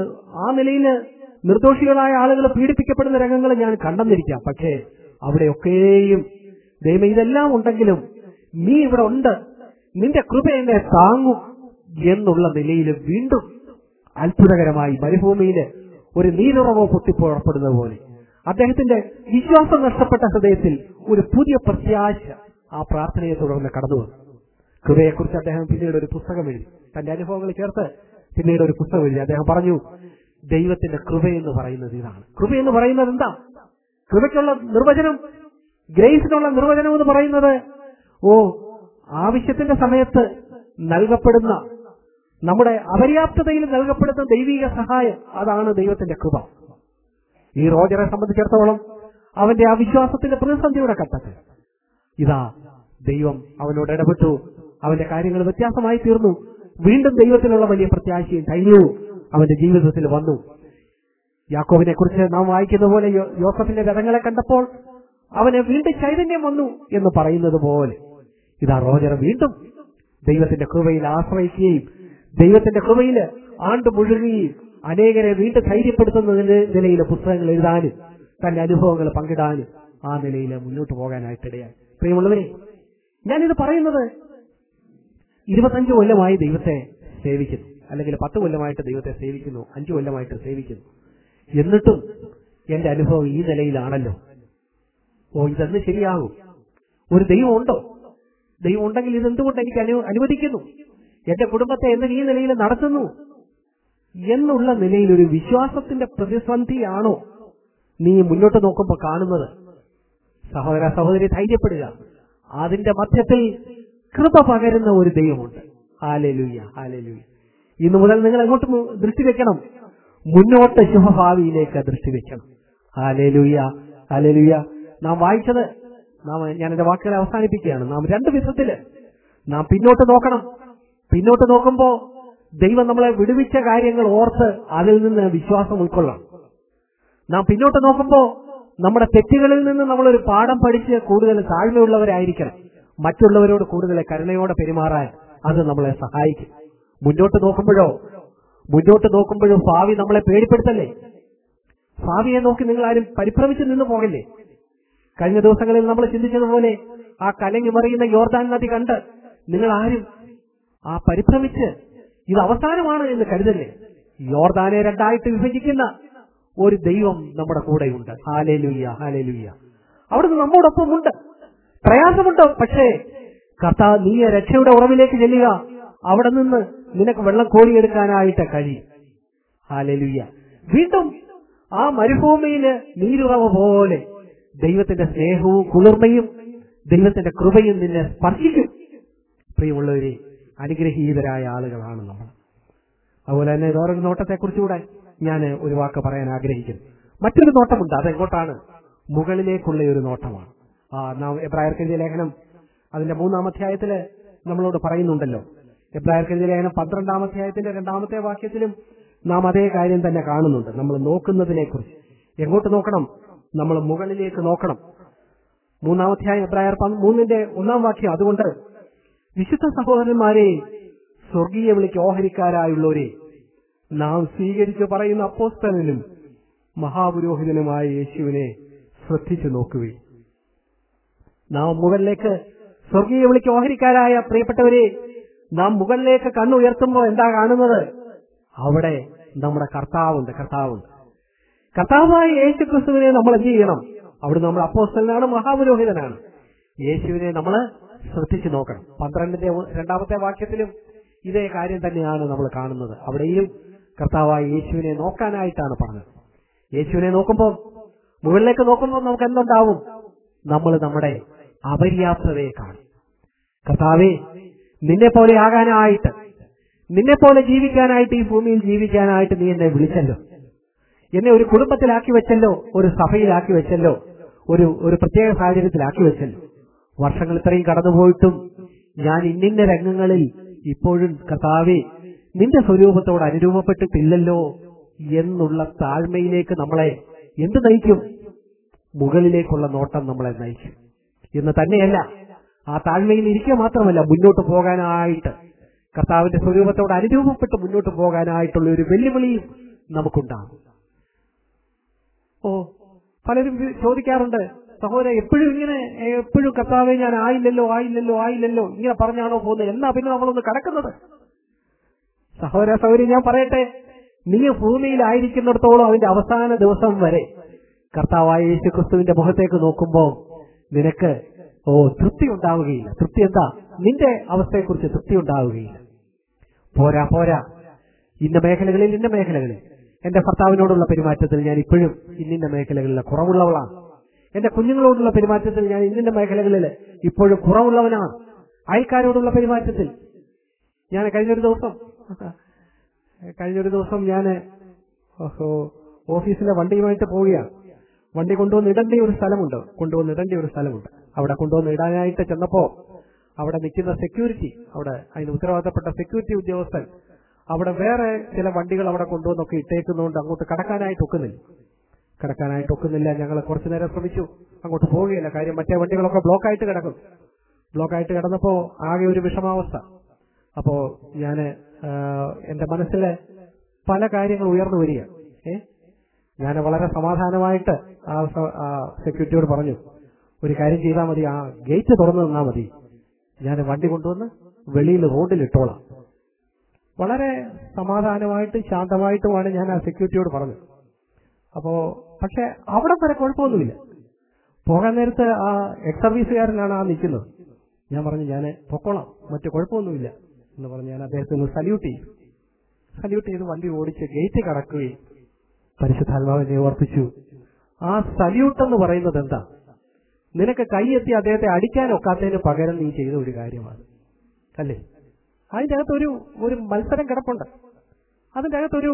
ആ നിലയിൽ നിർദോഷികളായ ആളുകൾ പീഡിപ്പിക്കപ്പെടുന്ന രംഗങ്ങൾ ഞാൻ കണ്ടെന്നിരിക്കാം. പക്ഷേ അവിടെയൊക്കെയും ദൈവം ഇതെല്ലാം ഉണ്ടെങ്കിലും നീ ഇവിടെ ഉണ്ട്, നിന്റെ കൃപ എന്നെ താങ്ങും എന്നുള്ള നിലയിൽ വീണ്ടും അത്ഭുതകരമായി മരുഭൂമിയില് ഒരു നീരുറവോ പൊട്ടിപ്പുറപ്പെടുന്നത് പോലെ അദ്ദേഹത്തിന്റെ വിശ്വാസം നഷ്ടപ്പെട്ട ഹൃദയത്തിൽ ഒരു പുതിയ പ്രത്യാശ ആ പ്രാർത്ഥനയെ തുടർന്ന് കടന്നു വന്നു. കൃപയെക്കുറിച്ച് അദ്ദേഹം പിന്നീട് ഒരു പുസ്തകം എഴുതി, തന്റെ അനുഭവങ്ങൾ ചേർത്ത് പിന്നീട് ഒരു പുസ്തകം എഴുതി. അദ്ദേഹം പറഞ്ഞു, ദൈവത്തിന്റെ കൃപയെന്ന് പറയുന്നത് ഇതാണ്. കൃപയെന്ന് പറയുന്നത് എന്താ? കൃപയ്ക്കുള്ള നിർവചനം, ഗ്രേസിനുള്ള നിർവചനം എന്ന് പറയുന്നത് ഓ ആവശ്യത്തിന്റെ സമയത്ത് നൽകപ്പെടുന്ന, നമ്മുടെ അപര്യാപ്തതയിൽ നൽകപ്പെടുന്ന ദൈവിക സഹായം, അതാണ് ദൈവത്തിന്റെ കൃപ. ഈ റോജറെ സംബന്ധിച്ചിടത്തോളം അവന്റെ ആ വിശ്വാസത്തിന്റെ പ്രതിസന്ധിയുടെ ഘട്ടത്തിൽ ഇതാ ദൈവം അവനോട് ഇടപെട്ടു. അവന്റെ കാര്യങ്ങൾ വ്യത്യാസമായി തീർന്നു. വീണ്ടും ദൈവത്തിലുള്ള വലിയ പ്രത്യാശയും ധൈര്യവും അവന്റെ ജീവിതത്തിൽ വന്നു. യാക്കോബിനെ കുറിച്ച് നാം വായിക്കുന്ന പോലെ യോസഫിന്റെ രഥങ്ങളെ കണ്ടപ്പോൾ അവന് വീണ്ടും ചൈതന്യം വന്നു എന്ന് പറയുന്നത് പോലെ ഇതാ റോജർ വീണ്ടും ദൈവത്തിന്റെ കൃപയിൽ ആശ്രയിക്കുകയും ദൈവത്തിന്റെ കൃപയിൽ ആണ്ട് മുഴുകുകയും അനേകരെ വീണ്ടും ധൈര്യപ്പെടുത്തുന്നതിന്റെ നിലയിലെ പുസ്തകങ്ങൾ എഴുതാനും തന്റെ അനുഭവങ്ങൾ പങ്കിടാനും ആ നിലയിൽ മുന്നോട്ട് പോകാനായിട്ടിടയായി. പ്രിയമുള്ളവരെ, ഞാനിത് പറയുന്നത് ഇരുപത്തഞ്ചു കൊല്ലമായി ദൈവത്തെ സേവിക്കുന്നു, അല്ലെങ്കിൽ പത്ത് കൊല്ലമായിട്ട് ദൈവത്തെ സേവിക്കുന്നു, അഞ്ചു കൊല്ലമായിട്ട് സേവിക്കുന്നു. എന്നിട്ടും എന്റെ അനുഭവം ഈ നിലയിലാണല്ലോ. ഓ ഇതെന്ന് ശരിയാകും? ഒരു ദൈവം ഉണ്ടോ? ദൈവം ഉണ്ടെങ്കിൽ ഇതെന്തുകൊണ്ട് എനിക്ക് അനു അനുവദിക്കുന്നു എന്റെ കുടുംബത്തെ എന്ന് ഈ നിലയിൽ നടത്തുന്നു എന്നുള്ള നിലയിൽ ഒരു വിശ്വാസത്തിന്റെ പ്രതിസന്ധിയാണോ നീ മുന്നോട്ട് നോക്കുമ്പോൾ കാണുന്നത്? സഹോദര സഹോദരി, ധൈര്യപ്പെടുക. അതിന്റെ മധ്യത്തിൽ കൃപ പകരുന്ന ഒരു ദൈവമുണ്ട്. Hallelujah, hallelujah. ഇന്നു മുതൽ നിങ്ങൾ എങ്ങോട്ട് ദൃഷ്ടി വെക്കണം? മുന്നോട്ട് ശുഭഭാവിയിലേക്ക് ദൃഷ്ടി വെക്കണം. Hallelujah, hallelujah. നാം വായിച്ചത്, നാം ഞാൻ എന്റെ വാക്കുകളെ അവസാനിപ്പിക്കുകയാണ്. നാം രണ്ട് വിധത്തില് നാം പിന്നോട്ട് നോക്കണം. പിന്നോട്ട് നോക്കുമ്പോ ദൈവം നമ്മളെ വിടുവിച്ച കാര്യങ്ങൾ ഓർത്ത് അതിൽ നിന്ന് വിശ്വാസം ഉൾക്കൊള്ളണം. നാം പിന്നോട്ട് നോക്കുമ്പോൾ നമ്മുടെ തെറ്റുകളിൽ നിന്ന് നമ്മളൊരു പാഠം പഠിച്ച് കൂടുതൽ താഴ്മയുള്ളവരായിരിക്കണം. മറ്റുള്ളവരോട് കൂടുതൽ കരുണയോടെ പെരുമാറാൻ അത് നമ്മളെ സഹായിക്കും. മുന്നോട്ട് നോക്കുമ്പോഴോ മുന്നോട്ട് നോക്കുമ്പോഴും ഭാവി നമ്മളെ പേടിപ്പെടുത്തല്ലേ. ഭാവിയെ നോക്കി നിങ്ങൾ ആരും പരിഭ്രമിച്ച് നിന്ന് പോകല്ലേ. കഴിഞ്ഞ ദിവസങ്ങളിൽ നമ്മൾ ചിന്തിച്ചതുപോലെ ആ കലങ്ങി മറിയുന്ന യോർദാൻ നദി കണ്ട് നിങ്ങൾ ആരും ആ പരിഭ്രമിച്ച് ഇത് അവസാനമാണ് എന്ന് കരുതല്ലേ. യോർദാനെ രണ്ടായിട്ട് വിഭജിക്കുന്ന ഒരു ദൈവം നമ്മുടെ കൂടെയുണ്ട്. Hallelujah, hallelujah. അവിടുന്ന് നമ്മോടൊപ്പം ഉണ്ട്. പ്രയാസമുണ്ട്, പക്ഷേ കർത്താവ് നീ രക്ഷയുടെ ഉറവിലേക്ക് ചെല്ലുക, അവിടെ നിന്ന് നിനക്ക് വെള്ളം കോരിയെടുക്കാനായിട്ട് കഴിയും. ഹല്ലേലൂയ. വീണ്ടും ആ മരുഭൂമിയില് നീരുറവ പോലെ ദൈവത്തിന്റെ സ്നേഹവും കുളിർമയും ദൈവത്തിന്റെ കൃപയും നിന്നെ സ്പർശിക്കും. പ്രിയമുള്ളവരെ, അനുഗ്രഹീതരായ ആളുകളാണ് നമ്മൾ. അതുപോലെ തന്നെ വേറൊരു നോട്ടത്തെക്കുറിച്ചുകൂടെ ഞാൻ ഒരു വാക്ക് പറയാൻ ആഗ്രഹിക്കുന്നു. മറ്റൊരു നോട്ടമുണ്ട്. അതെങ്ങോട്ടാണ്? മുകളിലേക്കുള്ള ഒരു നോട്ടമാണ്. ആ നാം എബ്രായർക്കെഴുതിയ ലേഖനം അതിന്റെ മൂന്നാം അധ്യായത്തില് നമ്മളോട് പറയുന്നുണ്ടല്ലോ. എബ്രായർക്കെഴുതിയ ലേഖനം പന്ത്രണ്ടാം അധ്യായത്തിന്റെ രണ്ടാമത്തെ വാക്യത്തിലും നാം അതേ കാര്യം തന്നെ കാണുന്നുണ്ട്. നമ്മൾ നോക്കുന്നതിനെ കുറിച്ച്. എങ്ങോട്ട് നോക്കണം? നമ്മൾ മുകളിലേക്ക് നോക്കണം. മൂന്നാം അധ്യായം എബ്രായർ മൂന്നിന്റെ ഒന്നാം വാക്യം. അതുകൊണ്ട് വിശുദ്ധ സഹോദരന്മാരെ, സ്വർഗീയ വിളിക്ക് ഓഹരിക്കാരായുള്ളവരെ, നാം സ്വീകരിച്ചു പറയുന്ന അപ്പോസ്തലനും മഹാപുരോഹിതനുമായ യേശുവിനെ ശ്രദ്ധിച്ചു നോക്കുകയും. നാം മുകളിലേക്ക് സ്വർഗീയ വിളിക്ക് ഓഹരിക്കാരായ പ്രിയപ്പെട്ടവരെ, നാം മുകളിലേക്ക് കണ്ണുയർത്തുമ്പോൾ എന്താ കാണുന്നത്? അവിടെ നമ്മുടെ കർത്താവുണ്ട്. കർത്താവുണ്ട് കർത്താവായ യേശു ക്രിസ്തുവിനെ നമ്മൾ എന്ത് ചെയ്യണം? അവിടെ നമ്മൾ അപ്പോസ്തലനാണ്, മഹാപുരോഹിതനാണ്. യേശുവിനെ നമ്മൾ ശ്രദ്ധിച്ചു നോക്കണം. പന്ത്രണ്ടിന്റെ രണ്ടാമത്തെ വാക്യത്തിലും ഇതേ കാര്യം തന്നെയാണ് നമ്മൾ കാണുന്നത്. അവിടെയും കർത്താവായ യേശുവിനെ നോക്കാനായിട്ടാണ് പറഞ്ഞത്. യേശുവിനെ നോക്കുമ്പോൾ, മുകളിലേക്ക് നോക്കുമ്പോൾ നമുക്ക് എന്തുണ്ടാവും? നമ്മൾ നമ്മുടെ അപര്യാപ്തതയെ കാണും. കർത്താവേ, നിന്നെ പോലെ ആകാനായിട്ട്, നിന്നെ പോലെ ജീവിക്കാനായിട്ട്, ഈ ഭൂമിയിൽ ജീവിക്കാനായിട്ട് നീ എന്നെ വിളിച്ചല്ലോ. എന്നെ ഒരു കുടുംബത്തിലാക്കി വെച്ചല്ലോ, ഒരു സഭയിലാക്കി വെച്ചല്ലോ, ഒരു ഒരു പ്രത്യേക സാഹചര്യത്തിലാക്കി വെച്ചല്ലോ. വർഷങ്ങൾ ഇത്രയും കടന്നുപോയിട്ടും ഞാൻ ഇന്നിന്ന രംഗങ്ങളിൽ ഇപ്പോഴും കർത്താവേ നിന്റെ സ്വരൂപത്തോട് അനുരൂപപ്പെട്ടിട്ടില്ലല്ലോ എന്നുള്ള താഴ്മയിലേക്ക് നമ്മളെ എന്ത് നയിക്കും? മുകളിലേക്കുള്ള നോട്ടം നമ്മളെ നയിക്കും. എന്ന് തന്നെയല്ല, ആ താഴ്മയിൽ ഇരിക്കുക മാത്രമല്ല, മുന്നോട്ട് പോകാനായിട്ട്, കർത്താവിന്റെ സ്വരൂപത്തോട് അനുരൂപപ്പെട്ട് മുന്നോട്ട് പോകാനായിട്ടുള്ള ഒരു വെല്ലുവിളിയും നമുക്കുണ്ടാകും. ഓ പലരും ചോദിക്കാറുണ്ട്, സഹോദര എപ്പോഴും ഇങ്ങനെ എപ്പോഴും കർത്താവെ ഞാൻ ആയില്ലല്ലോ ആയില്ലല്ലോ ആയില്ലല്ലോ ഇങ്ങനെ പറഞ്ഞാണോ പോകുന്നത്? എന്നാ പിന്നെ നമ്മളൊന്ന് കടക്കുന്നത്? സഹോദര സഹോദരി, ഞാൻ പറയട്ടെ, നീ ഭൂമിയിലായിരിക്കുന്നിടത്തോളം അതിന്റെ അവസാന ദിവസം വരെ കർത്താവായ യേശു ക്രിസ്തുവിന്റെ മുഖത്തേക്ക് നോക്കുമ്പോൾ നിനക്ക് ഓ തൃപ്തി ഉണ്ടാവുകയില്ല. തൃപ്തി എന്താ? നിന്റെ അവസ്ഥയെക്കുറിച്ച് തൃപ്തി ഉണ്ടാവുകയില്ല. പോരാ പോരാ ഇന്ന മേഖലകളിൽ ഇന്ന മേഖലകളിൽ എന്റെ ഭർത്താവിനോടുള്ള പെരുമാറ്റത്തിൽ ഞാൻ ഇപ്പോഴും ഇന്നിന്റെ മേഖലകളിൽ കുറവുള്ളവളാണ്. എന്റെ കുഞ്ഞുങ്ങളോടുള്ള പെരുമാറ്റത്തിൽ ഞാൻ ഇന്നിന്റെ മേഖലകളിൽ ഇപ്പോഴും കുറവുള്ളവനാണ്. അയൽക്കാരോടുള്ള പെരുമാറ്റത്തിൽ ഞാൻ കഴിഞ്ഞൊരു ദിവസം കഴിഞ്ഞൊരു ദിവസം ഞാൻ ഓഫീസിലെ വണ്ടിയുമായിട്ട് പോവുകയാണ്. വണ്ടി കൊണ്ടുവന്ന് ഇടേണ്ട ഒരു സ്ഥലമുണ്ട് കൊണ്ടുവന്ന് ഇടേണ്ട ഒരു സ്ഥലമുണ്ട് അവിടെ കൊണ്ടുവന്ന് ഇടാനായിട്ട് ചെന്നപ്പോ അവിടെ നിൽക്കുന്ന സെക്യൂരിറ്റി, അവിടെ അതിന് ഉത്തരവാദിത്തപ്പെട്ട സെക്യൂരിറ്റി ഉദ്യോഗസ്ഥൻ അവിടെ വേറെ ചില വണ്ടികൾ അവിടെ കൊണ്ടുവന്നൊക്കെ ഇട്ടേക്കുന്നതുകൊണ്ട് അങ്ങോട്ട് കടക്കാനായിട്ട് ഒക്കുന്നില്ല കടക്കാനായിട്ട് ഒക്കുന്നില്ല ഞങ്ങൾ കുറച്ചു നേരം ശ്രമിച്ചു, അങ്ങോട്ട് പോവുകയില്ല. കാര്യം മറ്റേ വണ്ടികളൊക്കെ ബ്ലോക്കായിട്ട് കിടക്കും. ബ്ലോക്കായിട്ട് കിടന്നപ്പോ ആകെ ഒരു വിഷമാവസ്ഥ. അപ്പോ ഞാന് എന്റെ മനസ്സിലെ പല കാര്യങ്ങൾ ഉയർന്നു വരിക. ഏ ഞാൻ വളരെ സമാധാനമായിട്ട് ആ സെക്യൂരിറ്റിയോട് പറഞ്ഞു, ഒരു കാര്യം ചെയ്താൽ മതി, ആ ഗേറ്റ് തുറന്നു തന്നാൽ മതി, ഞാൻ വണ്ടി കൊണ്ടുവന്ന് വെളിയിൽ റോഡിൽ ഇട്ടോളാം. വളരെ സമാധാനമായിട്ട് ശാന്തമായിട്ടുമാണ് ഞാൻ ആ സെക്യൂരിറ്റിയോട് പറഞ്ഞത്. അപ്പോ പക്ഷെ അവിടെ വരെ കുഴപ്പമൊന്നുമില്ല. പോകാൻ നേരത്ത് ആ എക്സ് സർവീസുകാരനാണ് ആ നിൽക്കുന്നത്. ഞാൻ പറഞ്ഞു ഞാൻ പൊക്കോളാം, മറ്റു കുഴപ്പമൊന്നുമില്ല എന്ന് പറഞ്ഞ് ഞാൻ അദ്ദേഹത്തിന് സല്യൂട്ട് ചെയ്തു. സല്യൂട്ട് ചെയ്ത് വണ്ടി ഓടിച്ച് ഗേറ്റ് കടക്കുകയും പരിശുദ്ധാത്മാവിനെ ഓർപ്പിച്ചു. ആ സല്യൂട്ട് എന്ന് പറയുന്നത് എന്താ? നിനക്ക് കൈയെത്തി അദ്ദേഹത്തെ അടിക്കാൻ ഒക്കാത്തതിന് പകരം നീ ചെയ്ത ഒരു കാര്യമാണ്, അല്ലേ? അതിന്റെ അകത്തൊരു ഒരു മത്സരം കിടപ്പുണ്ട്. അതിന്റെ അകത്തൊരു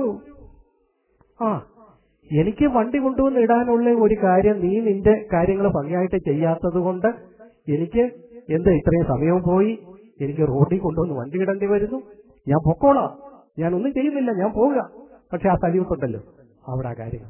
ആ എനിക്ക് വണ്ടി കൊണ്ടുവന്ന് ഇടാനുള്ള ഒരു കാര്യം നീ നിന്റെ കാര്യങ്ങൾ ഭംഗിയായിട്ട് ചെയ്യാത്തത് കൊണ്ട് എനിക്ക് എന്ത് ഇത്രയും സമയവും പോയി, എനിക്ക് റോഡിൽ കൊണ്ടുവന്ന് വണ്ടി ഇടേണ്ടി വരുന്നു, ഞാൻ പൊക്കോളാം ഞാനൊന്നും ചെയ്യുന്നില്ല, ഞാൻ പോവുക. പക്ഷെ ആ സല്യൂട്ട് ഉണ്ടല്ലോ, അവിടെ ആ കാര്യങ്ങൾ.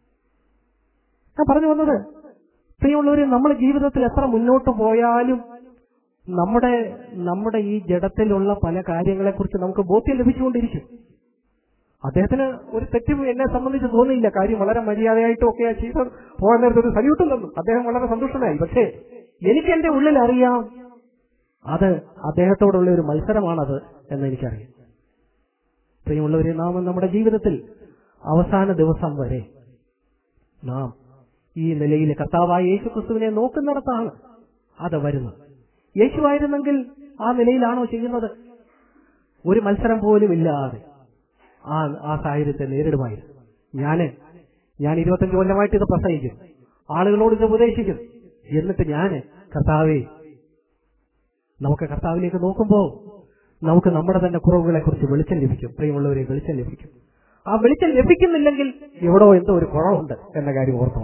ഞാൻ പറഞ്ഞു വന്നത്, പ്രിയമുള്ളവരെ, നമ്മൾ ജീവിതത്തിൽ എത്ര മുന്നോട്ട് പോയാലും നമ്മുടെ നമ്മുടെ ഈ ജഡത്തിലുള്ള പല കാര്യങ്ങളെക്കുറിച്ച് നമുക്ക് ബോധ്യം ലഭിച്ചുകൊണ്ടിരിക്കും. അദ്ദേഹത്തിന് ഒരു തെറ്റും എന്നെ സംബന്ധിച്ച് തോന്നിയില്ല. കാര്യം വളരെ മര്യാദയായിട്ടും ഒക്കെ ചെയ്ത് പോകാൻ നേരത്തെ ഒരു സല്യൂട്ടും തന്നു. അദ്ദേഹം വളരെ സന്തുഷ്ടനായി. പക്ഷേ എനിക്ക് എന്റെ ഉള്ളിൽ അറിയാം, അത് അദ്ദേഹത്തോടുള്ള ഒരു മത്സരമാണത് എന്ന് എനിക്കറിയാം. പ്രിയമുള്ളവരെ, നാം നമ്മുടെ ജീവിതത്തിൽ അവസാന ദിവസം വരെ നാം ഈ നിലയിൽ കർത്താവായ യേശു ക്രിസ്തുവിനെ നോക്കുന്നിടത്താണ് അത് വരുന്നത്. യേശുവായിരുന്നെങ്കിൽ ആ നിലയിലാണോ ചെയ്യുന്നത്? ഒരു മത്സരം പോലും ഇല്ലാതെ ആ ആ സാഹചര്യത്തെ നേരിടുമായിരുന്നു. ഞാന് ഞാൻ ഇരുപത്തഞ്ച് കൊല്ലമായിട്ട് ഇത് പ്രസംഗിക്കും, ആളുകളോട് ഇത് ഉപദേശിക്കും. എന്നിട്ട് ഞാന് കർത്താവേ, നമുക്ക് കർത്താവിലേക്ക് നോക്കുമ്പോൾ നമുക്ക് നമ്മുടെ തന്നെ കുറവുകളെ കുറിച്ച് വെളിച്ചം ലഭിക്കും. പ്രിയമുള്ളവരെ, വെളിച്ചം ലഭിക്കും. ആ വെളിച്ചം ലഭിക്കുന്നില്ലെങ്കിൽ എവിടോ എന്തോ ഒരു കുറവുണ്ട് എന്ന കാര്യം ഓർത്തോ.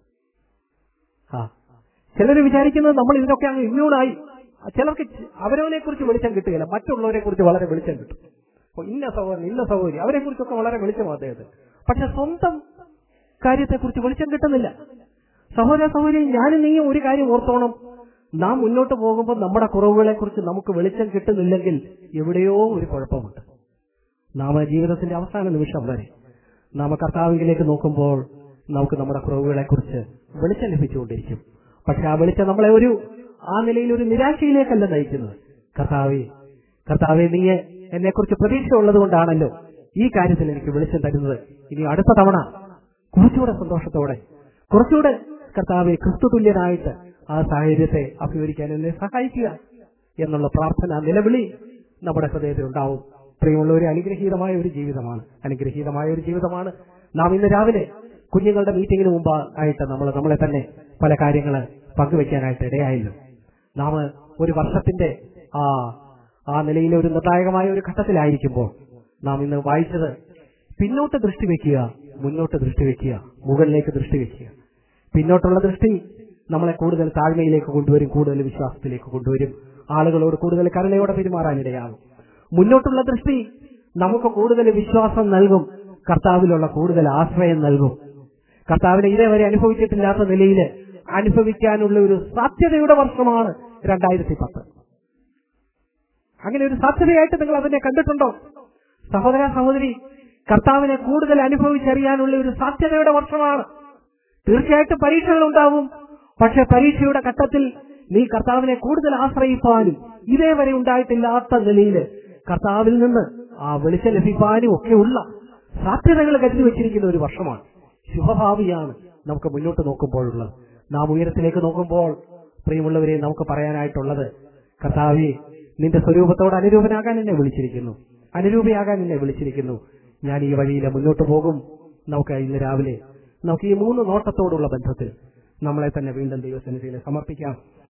ആ ചിലർ വിചാരിക്കുന്നത് നമ്മൾ ഇതിനൊക്കെ അങ്ങ് ഇമ്മ്യൂണായി. ചിലർക്ക് അവരവനെ കുറിച്ച് വെളിച്ചം കിട്ടുകയില്ല, മറ്റുള്ളവരെ കുറിച്ച് വളരെ വെളിച്ചം കിട്ടും. ഇന്ന സഹോദരൻ, ഇന്ന സഹോദരി, അവരെ കുറിച്ചൊക്കെ വളരെ വെളിച്ചമാണ് അദ്ദേഹത്തിന്. പക്ഷെ സ്വന്തം കാര്യത്തെക്കുറിച്ച് വെളിച്ചം കിട്ടുന്നില്ല. സഹോദര സഹോദരി, ഞാനും നീയും ഒരു കാര്യം ഓർത്തോണം. നാം മുന്നോട്ട് പോകുമ്പോൾ നമ്മുടെ കുറവുകളെ കുറിച്ച് നമുക്ക് വെളിച്ചം കിട്ടുന്നില്ലെങ്കിൽ എവിടെയോ ഒരു കുഴപ്പമുണ്ട്. നാം ജീവിതത്തിന്റെ അവസാന നിമിഷം വരെ നാം കർത്താവിലേക്ക് നോക്കുമ്പോൾ നമുക്ക് നമ്മുടെ കുറവുകളെ കുറിച്ച് വെളിച്ചം ലഭിച്ചുകൊണ്ടിരിക്കും. പക്ഷെ ആ വെളിച്ചം നമ്മളെ ഒരു ആ നിലയിൽ ഒരു നിരാശയിലേക്കല്ല നയിക്കുന്നത്. കർത്താവേ കർത്താവെ നീ എന്നെ കുറിച്ച് പ്രതീക്ഷ ഉള്ളത് കൊണ്ടാണല്ലോ ഈ കാര്യത്തിൽ എനിക്ക് വെളിച്ചം തരുന്നത്. ഇനി അടുത്ത തവണ കുറച്ചുകൂടെ സന്തോഷത്തോടെ, കുറച്ചുകൂടെ കർത്താവെ ക്രിസ്തു തുല്യനായിട്ട് ആ സാഹചര്യത്തെ അഭിമുഖീകരിക്കാൻ എന്നെ സഹായിക്കുക എന്നുള്ള പ്രാർത്ഥന നിലവിളി നമ്മുടെ ഹൃദയത്തിൽ ഉണ്ടാവും. പ്രിയമുള്ളവരെ, അനുഗ്രഹീതമായ ഒരു ജീവിതമാണ് അനുഗ്രഹീതമായ ഒരു ജീവിതമാണ് നാം ഇന്ന് രാവിലെ കുഞ്ഞുങ്ങളുടെ മീറ്റിംഗിന് മുമ്പ് ആയിട്ട് നമ്മൾ നമ്മളെ തന്നെ പല കാര്യങ്ങൾ പങ്കുവെക്കാനായിട്ട് ഇടയായല്ലോ. നാം ഒരു വർഷത്തിന്റെ ആ ആ നിലയിലെ ഒരു നിർണായകമായ ഒരു ഘട്ടത്തിലായിരിക്കുമ്പോൾ നാം ഇന്ന് വായിച്ചത് പിന്നോട്ട് ദൃഷ്ടി വെക്കുക, മുന്നോട്ട് ദൃഷ്ടി വെക്കുക, മുകളിലേക്ക് ദൃഷ്ടി വെക്കുക. പിന്നോട്ടുള്ള ദൃഷ്ടി നമ്മളെ കൂടുതൽ താഴ്മയിലേക്ക് കൊണ്ടുവരും, കൂടുതൽ വിശ്വാസത്തിലേക്ക് കൊണ്ടുവരും, ആളുകളോട് കൂടുതൽ കരുണയോടെ പെരുമാറാനിടയാകും. മുന്നോട്ടുള്ള ദൃഷ്ടി നമുക്ക് കൂടുതൽ വിശ്വാസം നൽകും, കർത്താവിലുള്ള കൂടുതൽ ആശ്രയം നൽകും. കർത്താവിനെ ഇതേവരെ അനുഭവിച്ചിട്ടില്ലാത്ത നിലയിൽ അനുഭവിക്കാനുള്ള ഒരു സാധ്യതയുടെ വർഷമാണ് രണ്ടായിരത്തി പത്ത്. അങ്ങനെ ഒരു സാധ്യതയായിട്ട് നിങ്ങൾ അതിനെ കണ്ടിട്ടുണ്ടോ? സഹോദര സഹോദരി, കർത്താവിനെ കൂടുതൽ അനുഭവിച്ചറിയാനുള്ള ഒരു സാധ്യതയുടെ വർഷമാണ്. തീർച്ചയായിട്ടും പരീക്ഷകൾ ഉണ്ടാവും. പക്ഷെ പരീക്ഷയുടെ ഘട്ടത്തിൽ നീ കർത്താവിനെ കൂടുതൽ ആശ്രയിപ്പാനും ഇതേവരെ ഉണ്ടായിട്ടില്ലാത്ത നിലയിൽ കർത്താവിൽ നിന്ന് ആ വെളിച്ചം ലഭിക്കാനും ഒക്കെയുള്ള സാധ്യതകൾ കരുതി വെച്ചിരിക്കുന്ന ഒരു വർഷമാണ്. ശുഭഭാവിയാണ് നമുക്ക് മുന്നോട്ട് നോക്കുമ്പോഴുള്ളത്. നാം ഉയരത്തിലേക്ക് നോക്കുമ്പോൾ പ്രിയമുള്ളവരെ നമുക്ക് പറയാനായിട്ടുള്ളത്, കർത്താവേ നിന്റെ സ്വരൂപത്തോട് അനുരൂപനാകാൻ എന്നെ വിളിച്ചിരിക്കുന്നു, അനുരൂപയാകാൻ എന്നെ വിളിച്ചിരിക്കുന്നു. ഞാൻ ഈ വഴിയിൽ മുന്നോട്ട് പോകും. നമുക്ക് ഇന്ന് രാവിലെ നമുക്ക് ഈ മൂന്ന് നോട്ടത്തോടുള്ള ബന്ധത്തിൽ നമ്മളെ തന്നെ വീണ്ടും ദൈവസന്നിധിയിൽ സമർപ്പിക്കാം.